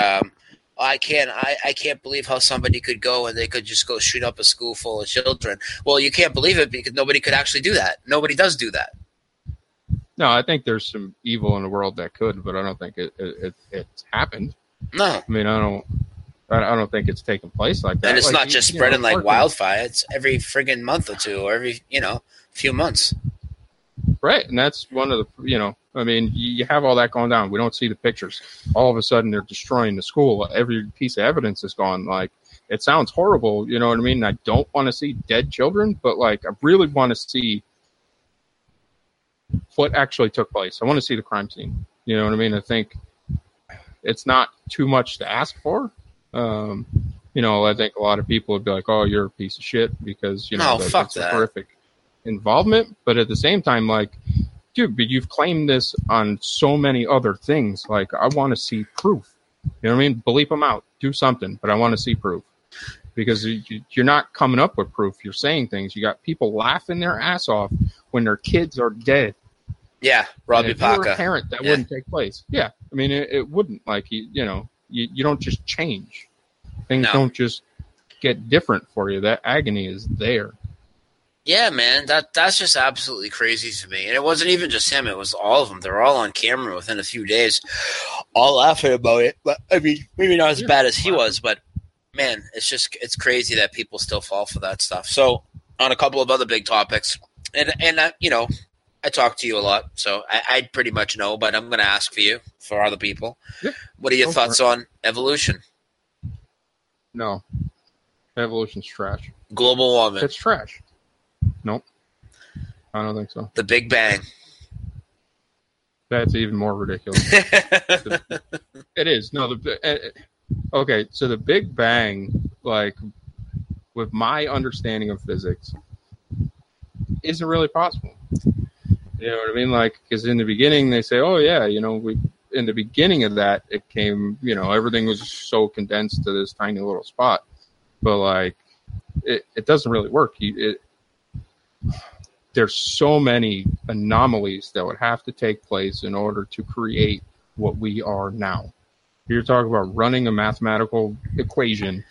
I can't believe how somebody could go and they could just go shoot up a school full of children. Well, you can't believe it because nobody could actually do that. Nobody does do that. No, I think there's some evil in the world that could, but I don't think it's happened. No, I don't think it's taking place like that. And it's not just spreading like wildfire. It's every friggin' month or two, or every few months. Right, and that's one of the you have all that going down. We don't see the pictures. All of a sudden, they're destroying the school. Every piece of evidence is gone. it sounds horrible, you know what I mean? I don't want to see dead children, but like I really want to see what actually took place. I want to see the crime scene. You know what I mean? I think it's not too much to ask for. You know, I think a lot of people would be like, "Oh, you're a piece of shit," because you know fuck that's a horrific involvement. But at the same time, like, dude, but you've claimed this on so many other things. Like, I want to see proof. You know what I mean? Bleep them out, do something, but I want to see proof. Because you're not coming up with proof. You're saying things. You got people laughing their ass off when their kids are dead. Yeah, Robbie Parker. If you were a Parker. parent, that wouldn't take place. Yeah, I mean, it wouldn't. Like, you know, you don't just change. Things don't just get different for you. That agony is there. Yeah, man, that's just absolutely crazy to me. And it wasn't even just him; it was all of them. They're all on camera within a few days, all laughing about it. But I mean, maybe not as bad as he was, but man, it's crazy that people still fall for that stuff. So, on a couple of other big topics, and you know, I talk to you a lot, so I pretty much know, but I'm going to ask for you, for other people. Yeah. What are your thoughts on evolution? No. Evolution's trash. Global warming. It's trash. Nope. I don't think so. The Big Bang. That's even more ridiculous. It is. No, okay, so the Big Bang, like, with my understanding of physics, isn't really possible. You know what I mean? Like, because in the beginning they say, oh yeah, you know, in the beginning of that, it came, you know, everything was so condensed to this tiny little spot. But like, it doesn't really work. There's so many anomalies that would have to take place in order to create what we are now. You're talking about running a mathematical equation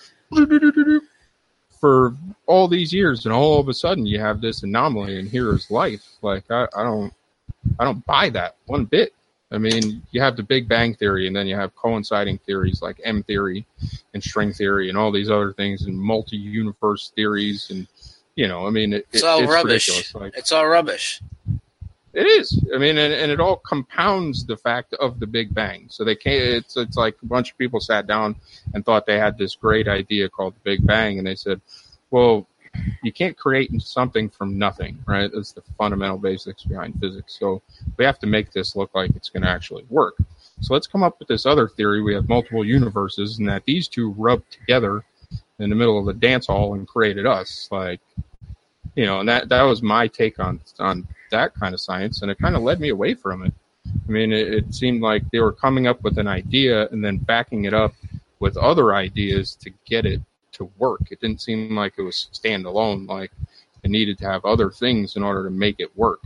for all these years, and all of a sudden you have this anomaly, and here is life. Like, I don't buy that one bit. I mean, you have the Big Bang Theory, and then you have coinciding theories like M theory and string theory and all these other things, and multi-universe theories, and you know, I mean, it's all rubbish. Ridiculous. Like, it's all rubbish. It is. I mean, and it all compounds the fact of the Big Bang. So they can't. It's like a bunch of people sat down and thought they had this great idea called the Big Bang, and they said, "Well, you can't create something from nothing, right? That's the fundamental basics behind physics. So we have to make this look like it's going to actually work. So let's come up with this other theory. We have multiple universes, and that these two rubbed together in the middle of the dance hall and created us. Like, you know, and that was my take on that kind of science, and it kind of led me away from it. I mean, it seemed like they were coming up with an idea and then backing it up with other ideas to get it to work. It didn't seem like it was standalone, like it needed to have other things in order to make it work.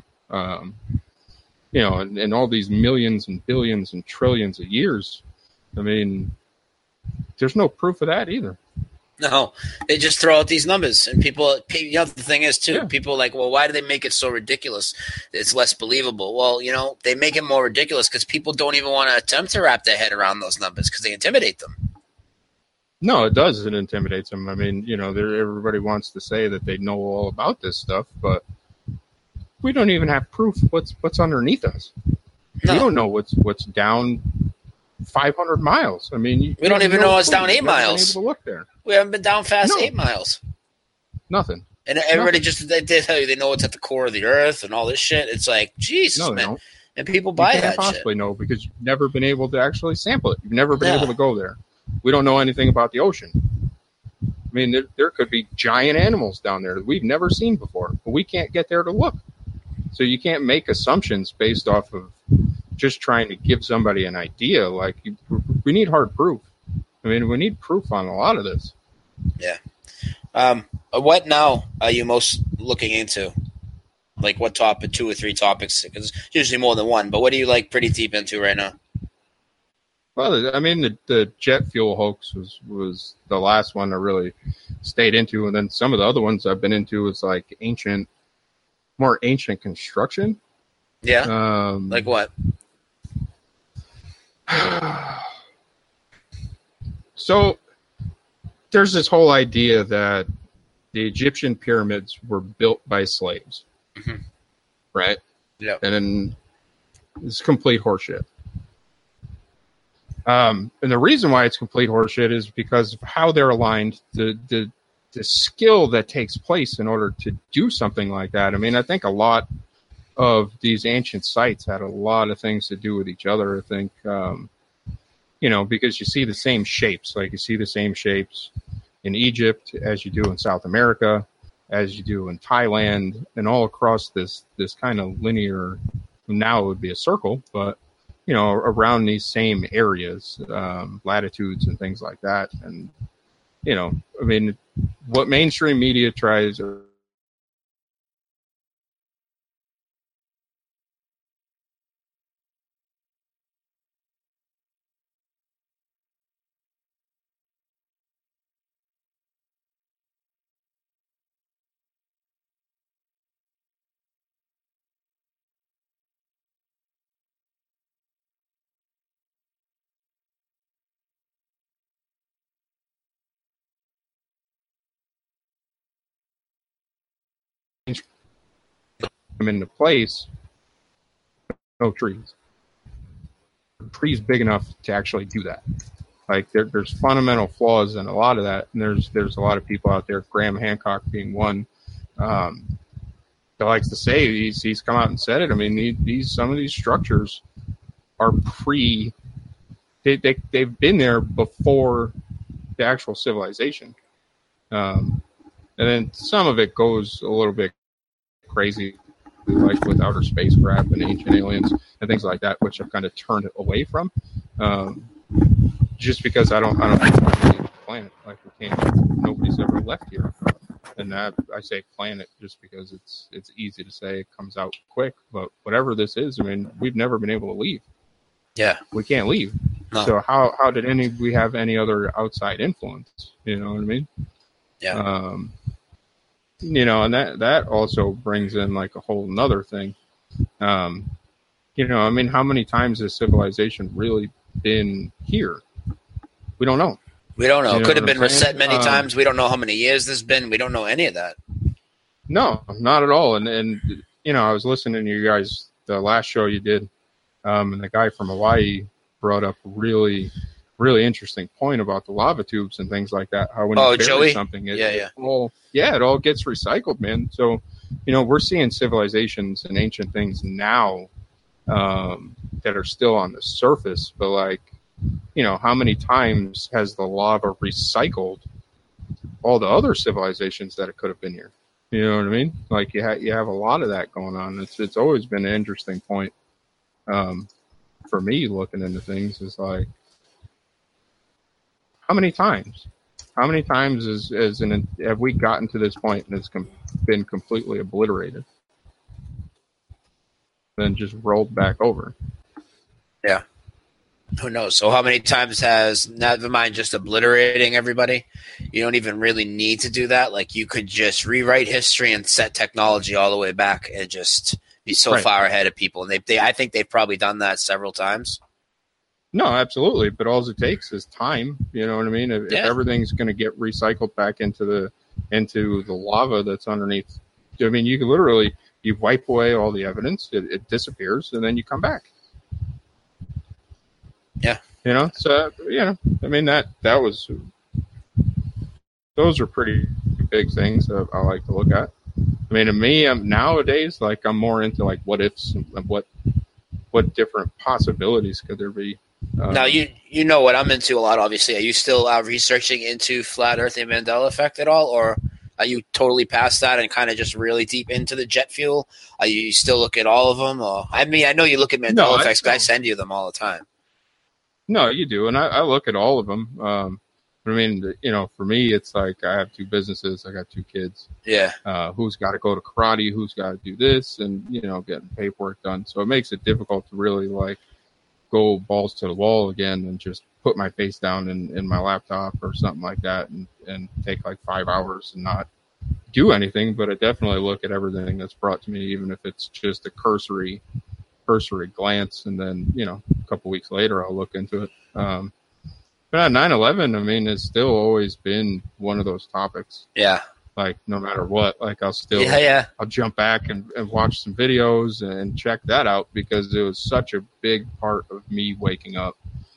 You know, and all these millions and billions and trillions of years, I mean, there's no proof of that either. No, they just throw out these numbers, and people, you know, the thing is too, people are like, well, why do they make it so ridiculous? It's less believable. Well, you know, they make it more ridiculous because people don't even want to attempt to wrap their head around those numbers because they intimidate them. No, it does. It intimidates them. I mean, you know, everybody wants to say that they know all about this stuff, but we don't even have proof what's underneath us. No. We don't know what's down 500 miles. I mean, we don't even know it's down 8 miles. Able to look there. We haven't been down fast 8 miles. Nothing. And everybody they tell you they know it's at the core of the earth and all this shit. It's like, Jesus, man. Don't. And people buy that shit. You can't possibly know because you've never been able to actually sample it. You've never been able to go there. We don't know anything about the ocean. I mean, there could be giant animals down there that we've never seen before, but we can't get there to look. So you can't make assumptions based off of just trying to give somebody an idea. Like, we need hard proof. I mean, we need proof on a lot of this. Yeah. What now are you most looking into? Like, what topic, 2 or 3 topics? Because it's usually more than one, but what are you, like, pretty deep into right now? Well, I mean, the jet fuel hoax was the last one I really stayed into, and then some of the other ones I've been into is like more ancient construction. Yeah. Like what? So there's this whole idea that the Egyptian pyramids were built by slaves, right? Yeah. And then it's complete horseshit. And the reason why it's complete horseshit is because of how they're aligned, the skill that takes place in order to do something like that. I mean, I think a lot of these ancient sites had a lot of things to do with each other. I think, because you see the same shapes, like you see the same shapes in Egypt as you do in South America, as you do in Thailand, and all across this kind of linear, now it would be a circle, but around these same areas, latitudes and things like that. And, I mean, what mainstream media tries them into place, no trees. Trees big enough to actually do that. Like there's fundamental flaws in a lot of that, and there's a lot of people out there, Graham Hancock being one, that likes to say he's come out and said it. I mean, some of these structures are they've been there before the actual civilization, and then some of it goes a little bit crazy, like with outer spacecraft and ancient aliens and things like that, which I've kind of turned away from, just because I don't think we leave the planet. Like we can't. Nobody's ever left here, and that I say planet just because it's easy to say, it comes out quick. But whatever this is, I mean, we've never been able to leave. Yeah, we can't leave. No. So how did we have any other outside influence? You know what I mean? Yeah. And that also brings in like a whole nother thing. I mean, how many times has civilization really been here? We don't know. We don't know. Could have been reset many times. We don't know how many years there's been. We don't know any of that. No, not at all. And I was listening to you guys, the last show you did, and the guy from Hawaii brought up a really, really interesting point about the lava tubes and things like that. How when you bury Joey? Something, it all gets recycled, man. So, we're seeing civilizations and ancient things now that are still on the surface, but like, how many times has the lava recycled all the other civilizations that it could have been here? You know what I mean? Like you have a lot of that going on. It's always been an interesting point for me looking into things. Is like, how many times have we gotten to this point and it's been completely obliterated, then just rolled back over? Yeah. Who knows? So how many times has, never mind just obliterating everybody, you don't even really need to do that. Like you could just rewrite history and set technology all the way back and just be so far ahead of people. And I think they've probably done that several times. No, absolutely. But all it takes is time. You know what I mean? If everything's going to get recycled back into the lava that's underneath, I mean, you can literally, you wipe away all the evidence, it disappears, and then you come back. Yeah. So, I mean, those are pretty big things that I like to look at. I mean, to me, nowadays, like, I'm more into, like, what ifs and what different possibilities could there be. Now, you know what I'm into a lot, obviously. Are you still researching into Flat Earth and Mandela Effect at all, or are you totally past that and kind of just really deep into the jet fuel? Are you still look at all of them? Or, I mean, I know you look at Mandela Effects, but I send you them all the time. No, you do, and I look at all of them. I mean, for me, it's like I have 2 businesses, I got 2 kids. Yeah. Who's got to go to karate? Who's got to do this? And getting paperwork done. So it makes it difficult to really like go balls to the wall again and just put my face down in my laptop or something like that and take like 5 hours and not do anything. But I definitely look at everything that's brought to me, even if it's just a cursory glance, and then a couple weeks later I'll look into it. But 9/11, I mean, it's still always been one of those topics. Yeah. Like no matter what, like I'll jump back and watch some videos and check that out because it was such a big part of me waking up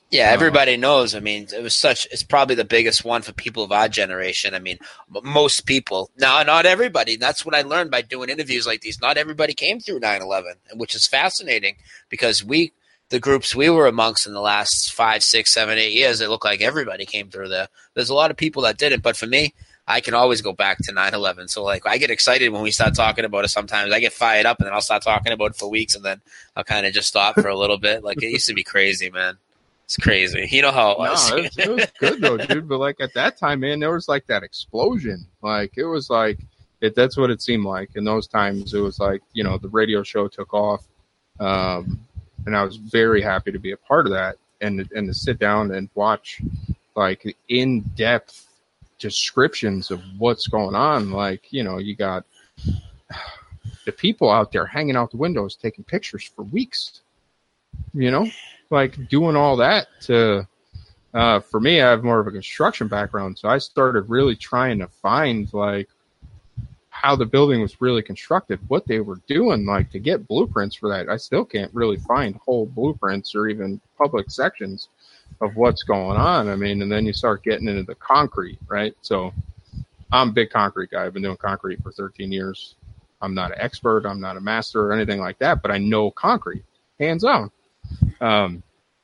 Yeah, everybody knows. I mean, it's probably the biggest one for people of our generation. I mean, most people. Now, not everybody. That's what I learned by doing interviews like these. Not everybody came through 9/11, which is fascinating because the groups we were amongst in the last 5, 6, 7, 8 years, it looked like everybody came through there. There's a lot of people that didn't, but for me, I can always go back to 9/11. So, like, I get excited when we start talking about it sometimes. I get fired up, and then I'll start talking about it for weeks, and then I'll kind of just stop for a little bit. Like, it used to be crazy, man. It's crazy. You know how it was. No, it was good though, dude. But like at that time, man, there was like that explosion. Like it was like that's what it seemed like in those times. It was like, you know, the radio show took off, and I was very happy to be a part of that and to sit down and watch like in depth descriptions of what's going on. Like, you know, you got the people out there hanging out the windows taking pictures for weeks. You know, like doing all that to, for me, I have more of a construction background. So I started really trying to find like how the building was really constructed, what they were doing, like to get blueprints for that. I still can't really find whole blueprints or even public sections of what's going on. I mean, and then you start getting into the concrete, right? So I'm a big concrete guy. I've been doing concrete for 13 years. I'm not an expert. I'm not a master or anything like that, but I know concrete hands on. And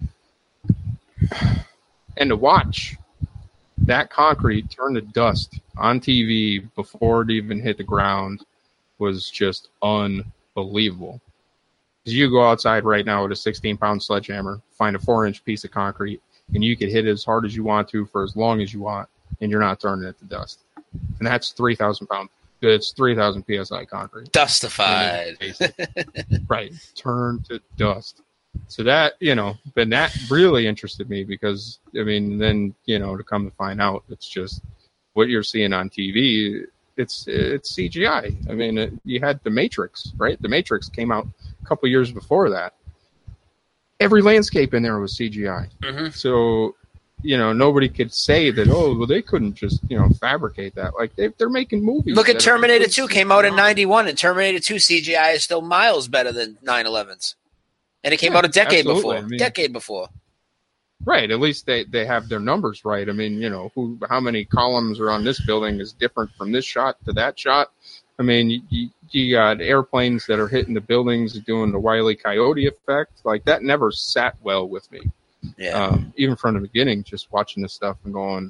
to watch that concrete turn to dust on TV before it even hit the ground was just unbelievable. Because you go outside right now with a 16-pound sledgehammer, find a 4-inch piece of concrete, and you could hit it as hard as you want to for as long as you want, and you're not turning it to dust. And that's 3,000 pounds. It's 3,000 PSI concrete. Dustified. Right. Turn to dust. So that, you know, but that really interested me because, I mean, then, you know, to come to find out, it's just what you're seeing on TV. It's CGI. I mean, you had The Matrix, right? The Matrix came out a couple years before that. Every landscape in there was CGI. Mm-hmm. So, you know, nobody could say that, oh, well, they couldn't just, you know, fabricate that. Like, they're making movies. Look at Terminator 2 came out in 91, and Terminator 2 CGI is still miles better than 9/11's. And it came out a decade before. Right. At least they have their numbers right. I mean, you know, how many columns are on this building is different from this shot to that shot. I mean, you got airplanes that are hitting the buildings doing the Wile E. Coyote effect. Like, that never sat well with me. Yeah. Even from the beginning, just watching this stuff and going,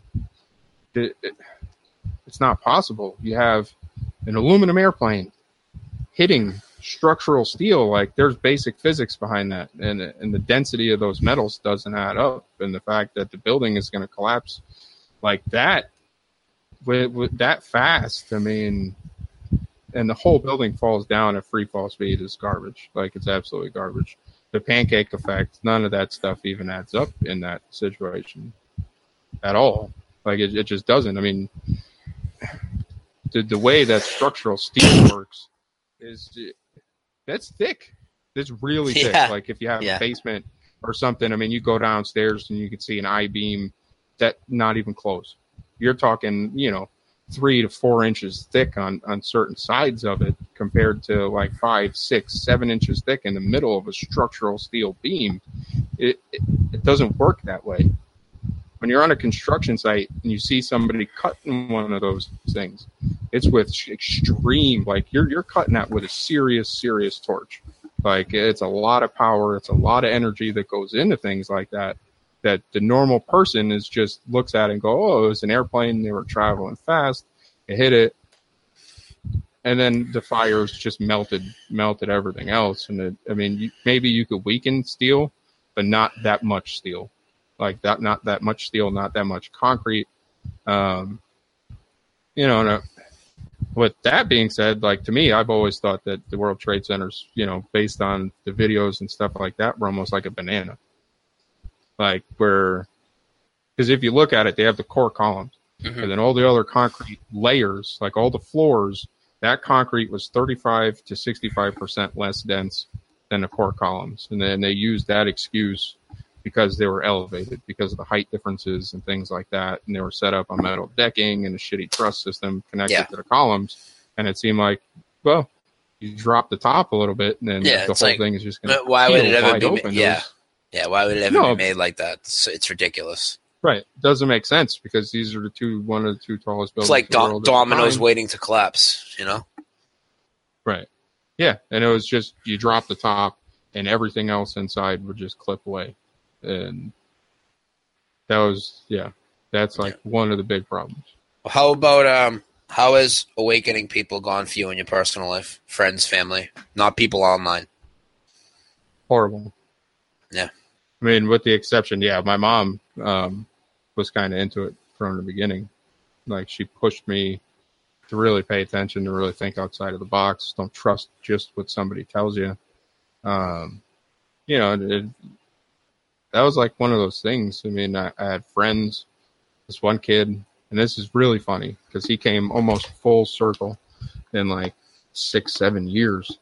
it's not possible. You have an aluminum airplane hitting structural steel. Like, there's basic physics behind that, and the density of those metals doesn't add up, and the fact that the building is going to collapse like that with that fast, I mean, and the whole building falls down at free fall speed is garbage. Like, it's absolutely garbage. The pancake effect, none of that stuff even adds up in that situation at all. Like, it just doesn't. I mean, the way that structural steel works is that's thick. It's really thick. Like, if you have a basement or something, I mean, you go downstairs and you can see an I-beam that not even close. You're talking, you know, 3 to 4 inches thick on certain sides of it compared to like 5, 6, 7 inches thick in the middle of a structural steel beam. It doesn't work that way. When you're on a construction site and you see somebody cutting one of those things, it's with extreme, like you're cutting that with a serious torch. Like, it's a lot of power. It's a lot of energy that goes into things like that the normal person is just looks at it and go, oh, it was an airplane. They were traveling fast. It hit it. And then the fires just melted everything else. And I mean, maybe you could weaken steel, but not that much steel. Like that, not that much steel, not that much concrete. You know, with that being said, like, to me, I've always thought that the World Trade Centers, you know, based on the videos and stuff like that, were almost like a banana. Like, because if you look at it, they have the core columns, and then all the other concrete layers, like all the floors, that concrete was 35 to 65% less dense than the core columns. And then they used that excuse because they were elevated because of the height differences and things like that. And they were set up on metal decking and a shitty truss system connected to the columns. And it seemed like, well, you drop the top a little bit and then the whole thing is just going to why would it ever be? Open. Yeah. Yeah, why would it ever be No, made like that? It's ridiculous. right. Doesn't make sense because these are one of the two tallest It's buildings like in the world at the dominoes time. waiting to collapse, you know? Right. Yeah, and it was just you drop the top, and everything else inside would just clip away, and that's like one of the big problems. How about how has awakening people gone for you in your personal life, friends, family, not people online? Horrible. Yeah. I mean, with the exception, my mom was kind of into it from the beginning. Like, she pushed me to really pay attention, to really think outside of the box. Don't trust just what somebody tells you. That was like one of those things. I mean, I had friends, this one kid, and this is really funny because he came almost full circle in like 6-7 years.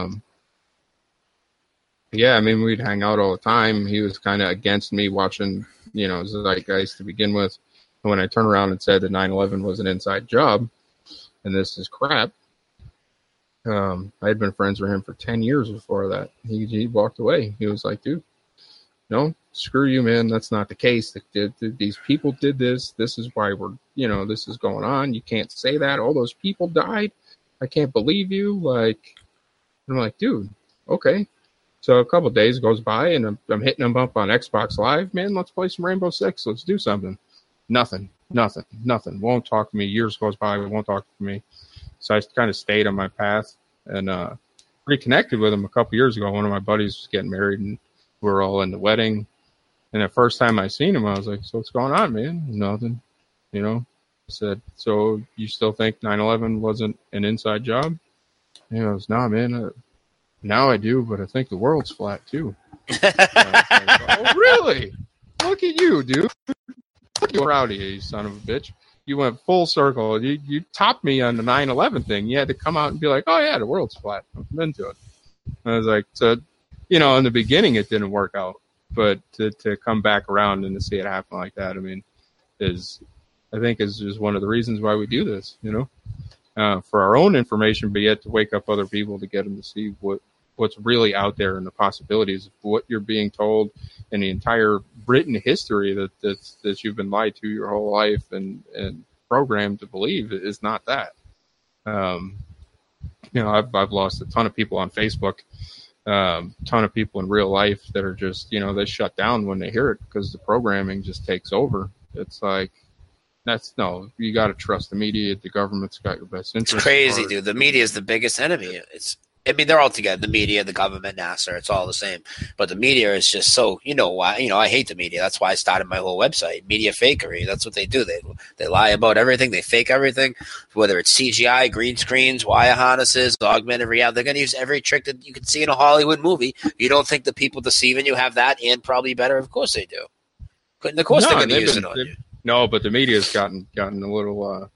I mean, we'd hang out all the time. He was kind of against me watching, Zeitgeist to begin with. And when I turned around and said that 9/11 was an inside job and this is crap, I had been friends with him for 10 years before that. He walked away. He was like, dude, no, screw you, man. That's not the case. These people did this. This is why this is going on. You can't say that. All those people died. I can't believe you. Like, I'm like, dude, okay. So a couple of days goes by, and I'm hitting him up on Xbox Live. Man, let's play some Rainbow Six. Let's do something. Nothing. Won't talk to me. Years goes by, won't talk to me. So I kind of stayed on my path and reconnected with him a couple years ago. One of my buddies was getting married, and we were all in the wedding. And the first time I seen him, I was like, so what's going on, man? Nothing. I said, so you still think 9/11 wasn't an inside job? And he goes, nah, man. Now I do, but I think the world's flat, too. Oh, really? Look at you, dude. You're proud of you son of a bitch. You went full circle. You topped me on the 9/11 thing. You had to come out and be like, oh, yeah, the world's flat. I'm into it. And I was like, so, in the beginning it didn't work out. But to come back around and to see it happen like that, I mean, is one of the reasons why we do this, for our own information, but yet to wake up other people to get them to see what's really out there and the possibilities of what you're being told and the entire written history that you've been lied to your whole life and programmed to believe is not that. I've lost a ton of people on Facebook, ton of people in real life that are just, they shut down when they hear it because the programming just takes over. It's like, you got to trust the media. The government's got your best interest. It's crazy, dude. The media is the biggest enemy. They're all together. The media, the government, NASA, it's all the same. But the media is just so, why, I hate the media. That's why I started my whole website. Media fakery. That's what they do. They lie about everything. They fake everything, whether it's CGI, green screens, wire harnesses, augmented reality. They're going to use every trick that you can see in a Hollywood movie. You don't think the people deceiving you have that and probably better? Of course they do. Of course they're going to use it on you. No, but the media's gotten a little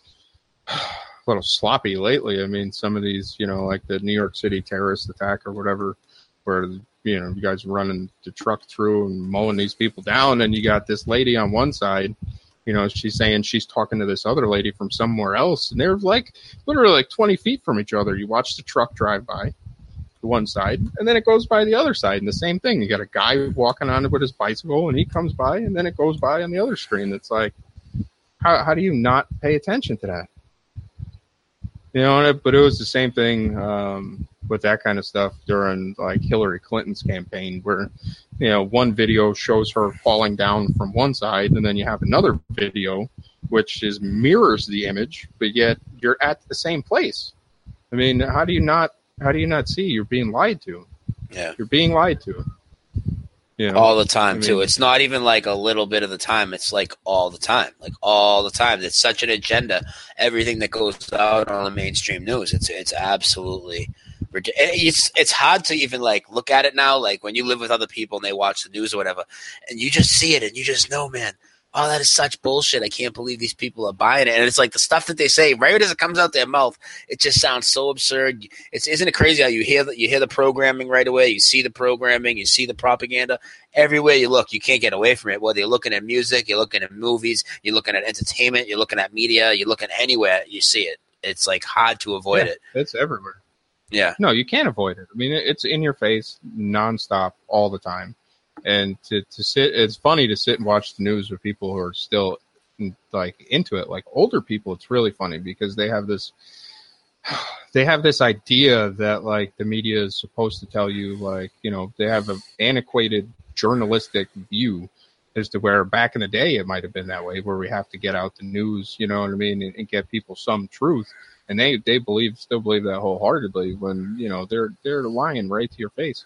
sloppy lately. I mean, some of these, like the New York City terrorist attack or whatever, where you guys are running the truck through and mowing these people down, and you got this lady on one side, she's saying she's talking to this other lady from somewhere else, and they're like literally like 20 feet from each other. You watch the truck drive by the one side, and then it goes by the other side, and the same thing. You got a guy walking on it with his bicycle, and he comes by, and then it goes by on the other screen. It's like, how do you not pay attention to that? But it was the same thing with that kind of stuff during like Hillary Clinton's campaign, where one video shows her falling down from one side, and then you have another video which mirrors the image, but yet you're at the same place. I mean, how do you not see you're being lied to? Yeah, you're being lied to. All the time, too. It's not even like a little bit of the time. It's like all the time. Like all the time. It's such an agenda. Everything that goes out on the mainstream news, it's absolutely ridiculous. It's hard to even like look at it now. Like when you live with other people and they watch the news or whatever, and you just see it and you just know, man, oh, that is such bullshit. I can't believe these people are buying it. And it's like the stuff that they say right as it comes out their mouth, it just sounds so absurd. Isn't it crazy how you hear the programming right away? You see the programming, you see the propaganda. Everywhere you look, you can't get away from it. Whether you're looking at music, you're looking at movies, you're looking at entertainment, you're looking at media, you're looking anywhere, you see it. It's like hard to avoid it. It's everywhere. Yeah. No, you can't avoid it. I mean, it's in your face nonstop all the time. And to sit, it's funny to sit and watch the news with people who are still like into it. Like older people, it's really funny because they have this idea that like the media is supposed to tell you, like, you know, they have an antiquated journalistic view as to where back in the day it might have been that way, where we have to get out the news, you know what I mean, and get people some truth. And they still believe that wholeheartedly when, you know, they're lying right to your face.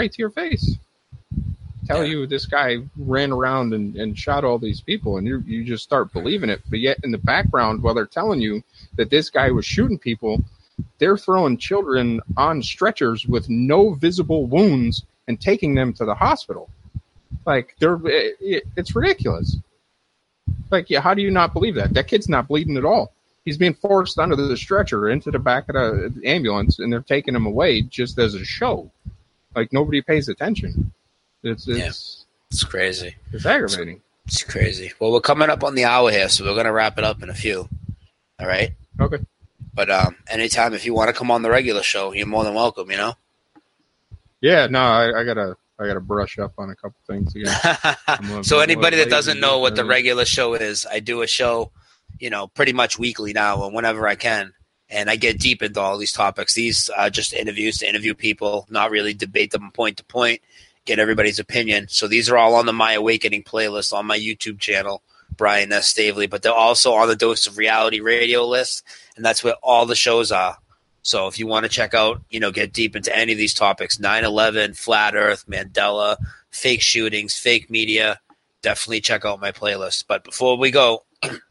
Tell you this guy ran around and shot all these people, and you just start believing it. But yet in the background, while they're telling you that this guy was shooting people, they're throwing children on stretchers with no visible wounds and taking them to the hospital. Like, it's ridiculous. Like, yeah, how do you not believe that? That kid's not bleeding at all. He's being forced onto the stretcher into the back of the ambulance, and they're taking him away just as a show. Like, nobody pays attention. It's crazy. It's aggravating. It's crazy. Well, we're coming up on the hour here, so we're going to wrap it up in a few. All right? Okay. But anytime if you want to come on the regular show, you're more than welcome, you know? Yeah, no, I gotta brush up on a couple things again. So anybody that doesn't know what the regular show is, I do a show, you know, pretty much weekly now and whenever I can. And I get deep into all these topics. These are just interviews to interview people, not really debate them point to point, get everybody's opinion. So these are all on the My Awakening playlist on my YouTube channel, Brian S. Stavely, but they're also on the Dose of Reality radio list, and that's where all the shows are. So if you want to check out, you know, get deep into any of these topics, 9/11, Flat Earth, Mandela, fake shootings, fake media, definitely check out my playlist. But before we go,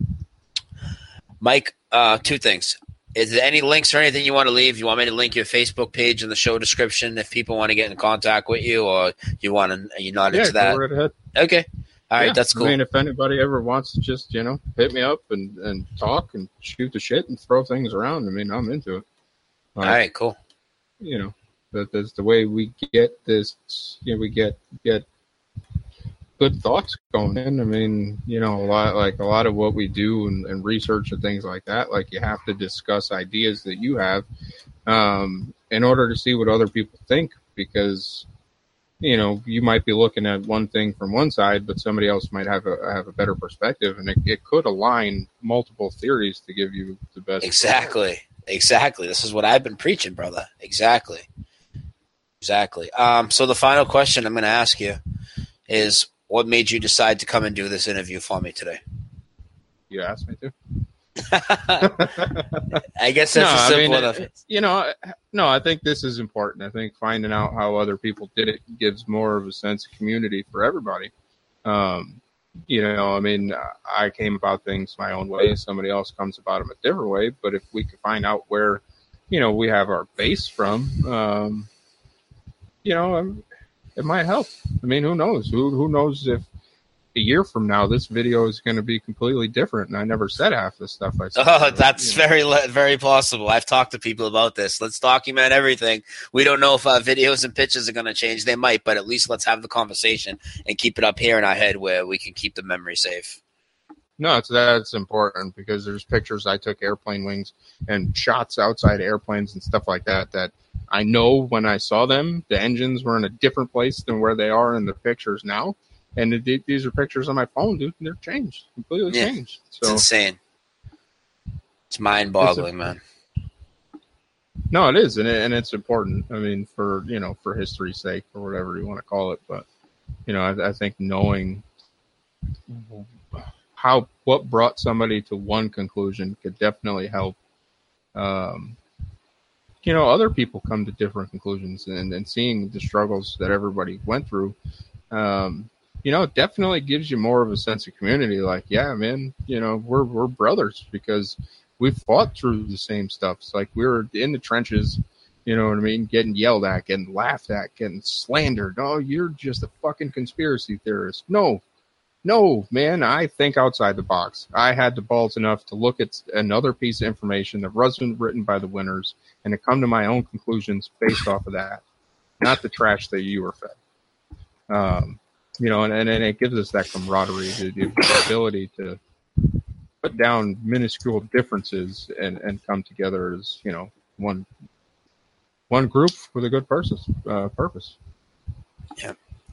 Mike, two things. Is there any links or anything you want to leave? You want me to link your Facebook page in the show description if people want to get in contact with you, or you want to? You're not into that? Go right ahead. Okay, all right, that's cool. I mean, if anybody ever wants to just, you know, hit me up and talk and shoot the shit and throw things around, I mean, I'm into it. All right, cool. You know, that's the way we get this. You know, we get good thoughts going in. I mean, you know, a lot of what we do and research and things like that, like you have to discuss ideas that you have in order to see what other people think, because, you know, you might be looking at one thing from one side, but somebody else might have a better perspective, and it could align multiple theories to give you the best. Exactly. This is what I've been preaching, brother. Exactly. So the final question I'm going to ask you is, what made you decide to come and do this interview for me today? You asked me to. I guess that's simple enough. You know, no, I think this is important. I think finding out how other people did it gives more of a sense of community for everybody. You know, I mean, I came about things my own way. Somebody else comes about them a different way. But if we could find out where, you know, we have our base from, you know, it might help. I mean, who knows? Who knows if a year from now this video is going to be completely different, and I never said half the stuff I said. Oh, that's very possible. I've talked to people about this. Let's document everything. We don't know if our videos and pictures are going to change. They might, but at least let's have the conversation and keep it up here in our head where we can keep the memory safe. No, that's important, because there's pictures I took airplane wings and shots outside airplanes and stuff like that that I know when I saw them, the engines were in a different place than where they are in the pictures now. And these are pictures on my phone, dude. And they're changed, completely changed. So, it's insane. It's mind-boggling, man. No, it is, and it's important. I mean, for history's sake, or whatever you want to call it. But you know, I think knowing what brought somebody to one conclusion could definitely help. You know, other people come to different conclusions, and seeing the struggles that everybody went through. You know, it definitely gives you more of a sense of community. Like, yeah, man, you know, we're brothers because we fought through the same stuff. It's like we were in the trenches, you know what I mean, getting yelled at, getting laughed at, getting slandered. Oh, you're just a fucking conspiracy theorist. No, man, I think outside the box. I had the balls enough to look at another piece of information that wasn't written by the winners and to come to my own conclusions based off of that, not the trash that you were fed. You know, and it gives us that camaraderie, the ability to put down minuscule differences and come together as, you know, one group with a good purpose. Yeah.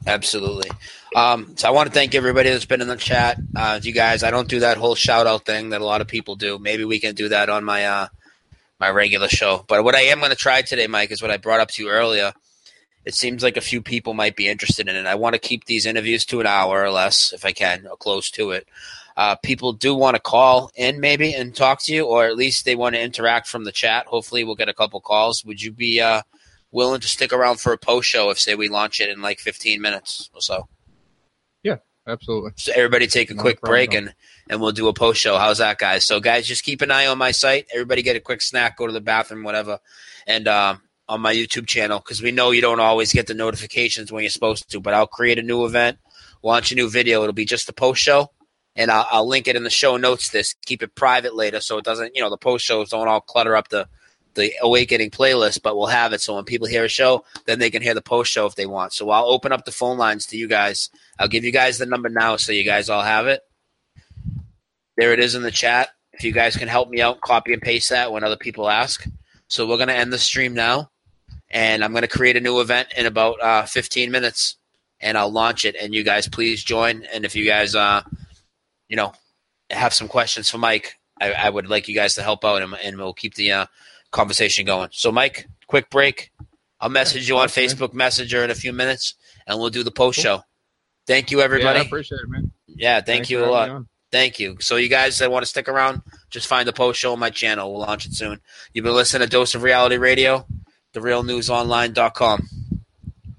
Absolutely. So I want to thank everybody that's been in the chat. You guys, I don't do that whole shout out thing that a lot of people do. Maybe we can do that on my my regular show. But what I am going to try today, Mike, is what I brought up to you earlier. It seems like a few people might be interested in it. I want to keep these interviews to an hour or less, if I can, or close to it. People do want to call in maybe and talk to you, or at least they want to interact from the chat. Hopefully we'll get a couple calls. Would you be willing to stick around for a post show if, say, we launch it in like 15 minutes or so? Yeah, absolutely. So everybody take a quick break and we'll do a post show. How's that, guys? So, guys, just keep an eye on my site. Everybody get a quick snack, go to the bathroom, whatever, and on my YouTube channel, because we know you don't always get the notifications when you're supposed to, but I'll create a new event, launch a new video. It'll be just the post show, and I'll link it in the show notes. Keep it private later so it doesn't, the post shows don't all clutter up the Awakening playlist, but we'll have it so when people hear a show, then they can hear the post show if they want. So I'll open up the phone lines to you guys. I'll give you guys the number now so you guys all have it. There it is in the chat. If you guys can help me out, copy and paste that when other people ask. So we're going to end the stream now, and I'm going to create a new event in about 15 minutes, and I'll launch it, and you guys please join. And if you guys, have some questions for Mike, I would like you guys to help out, and we'll keep the conversation going. So, Mike, quick break. I'll message you on Facebook Messenger in a few minutes, and we'll do the post show. Thank you, everybody. Yeah, I appreciate it, man. Yeah, thank you a lot. Thank you. So you guys that want to stick around, just find the post show on my channel. We'll launch it soon. You've been listening to Dose of Reality Radio, therealnewsonline.com.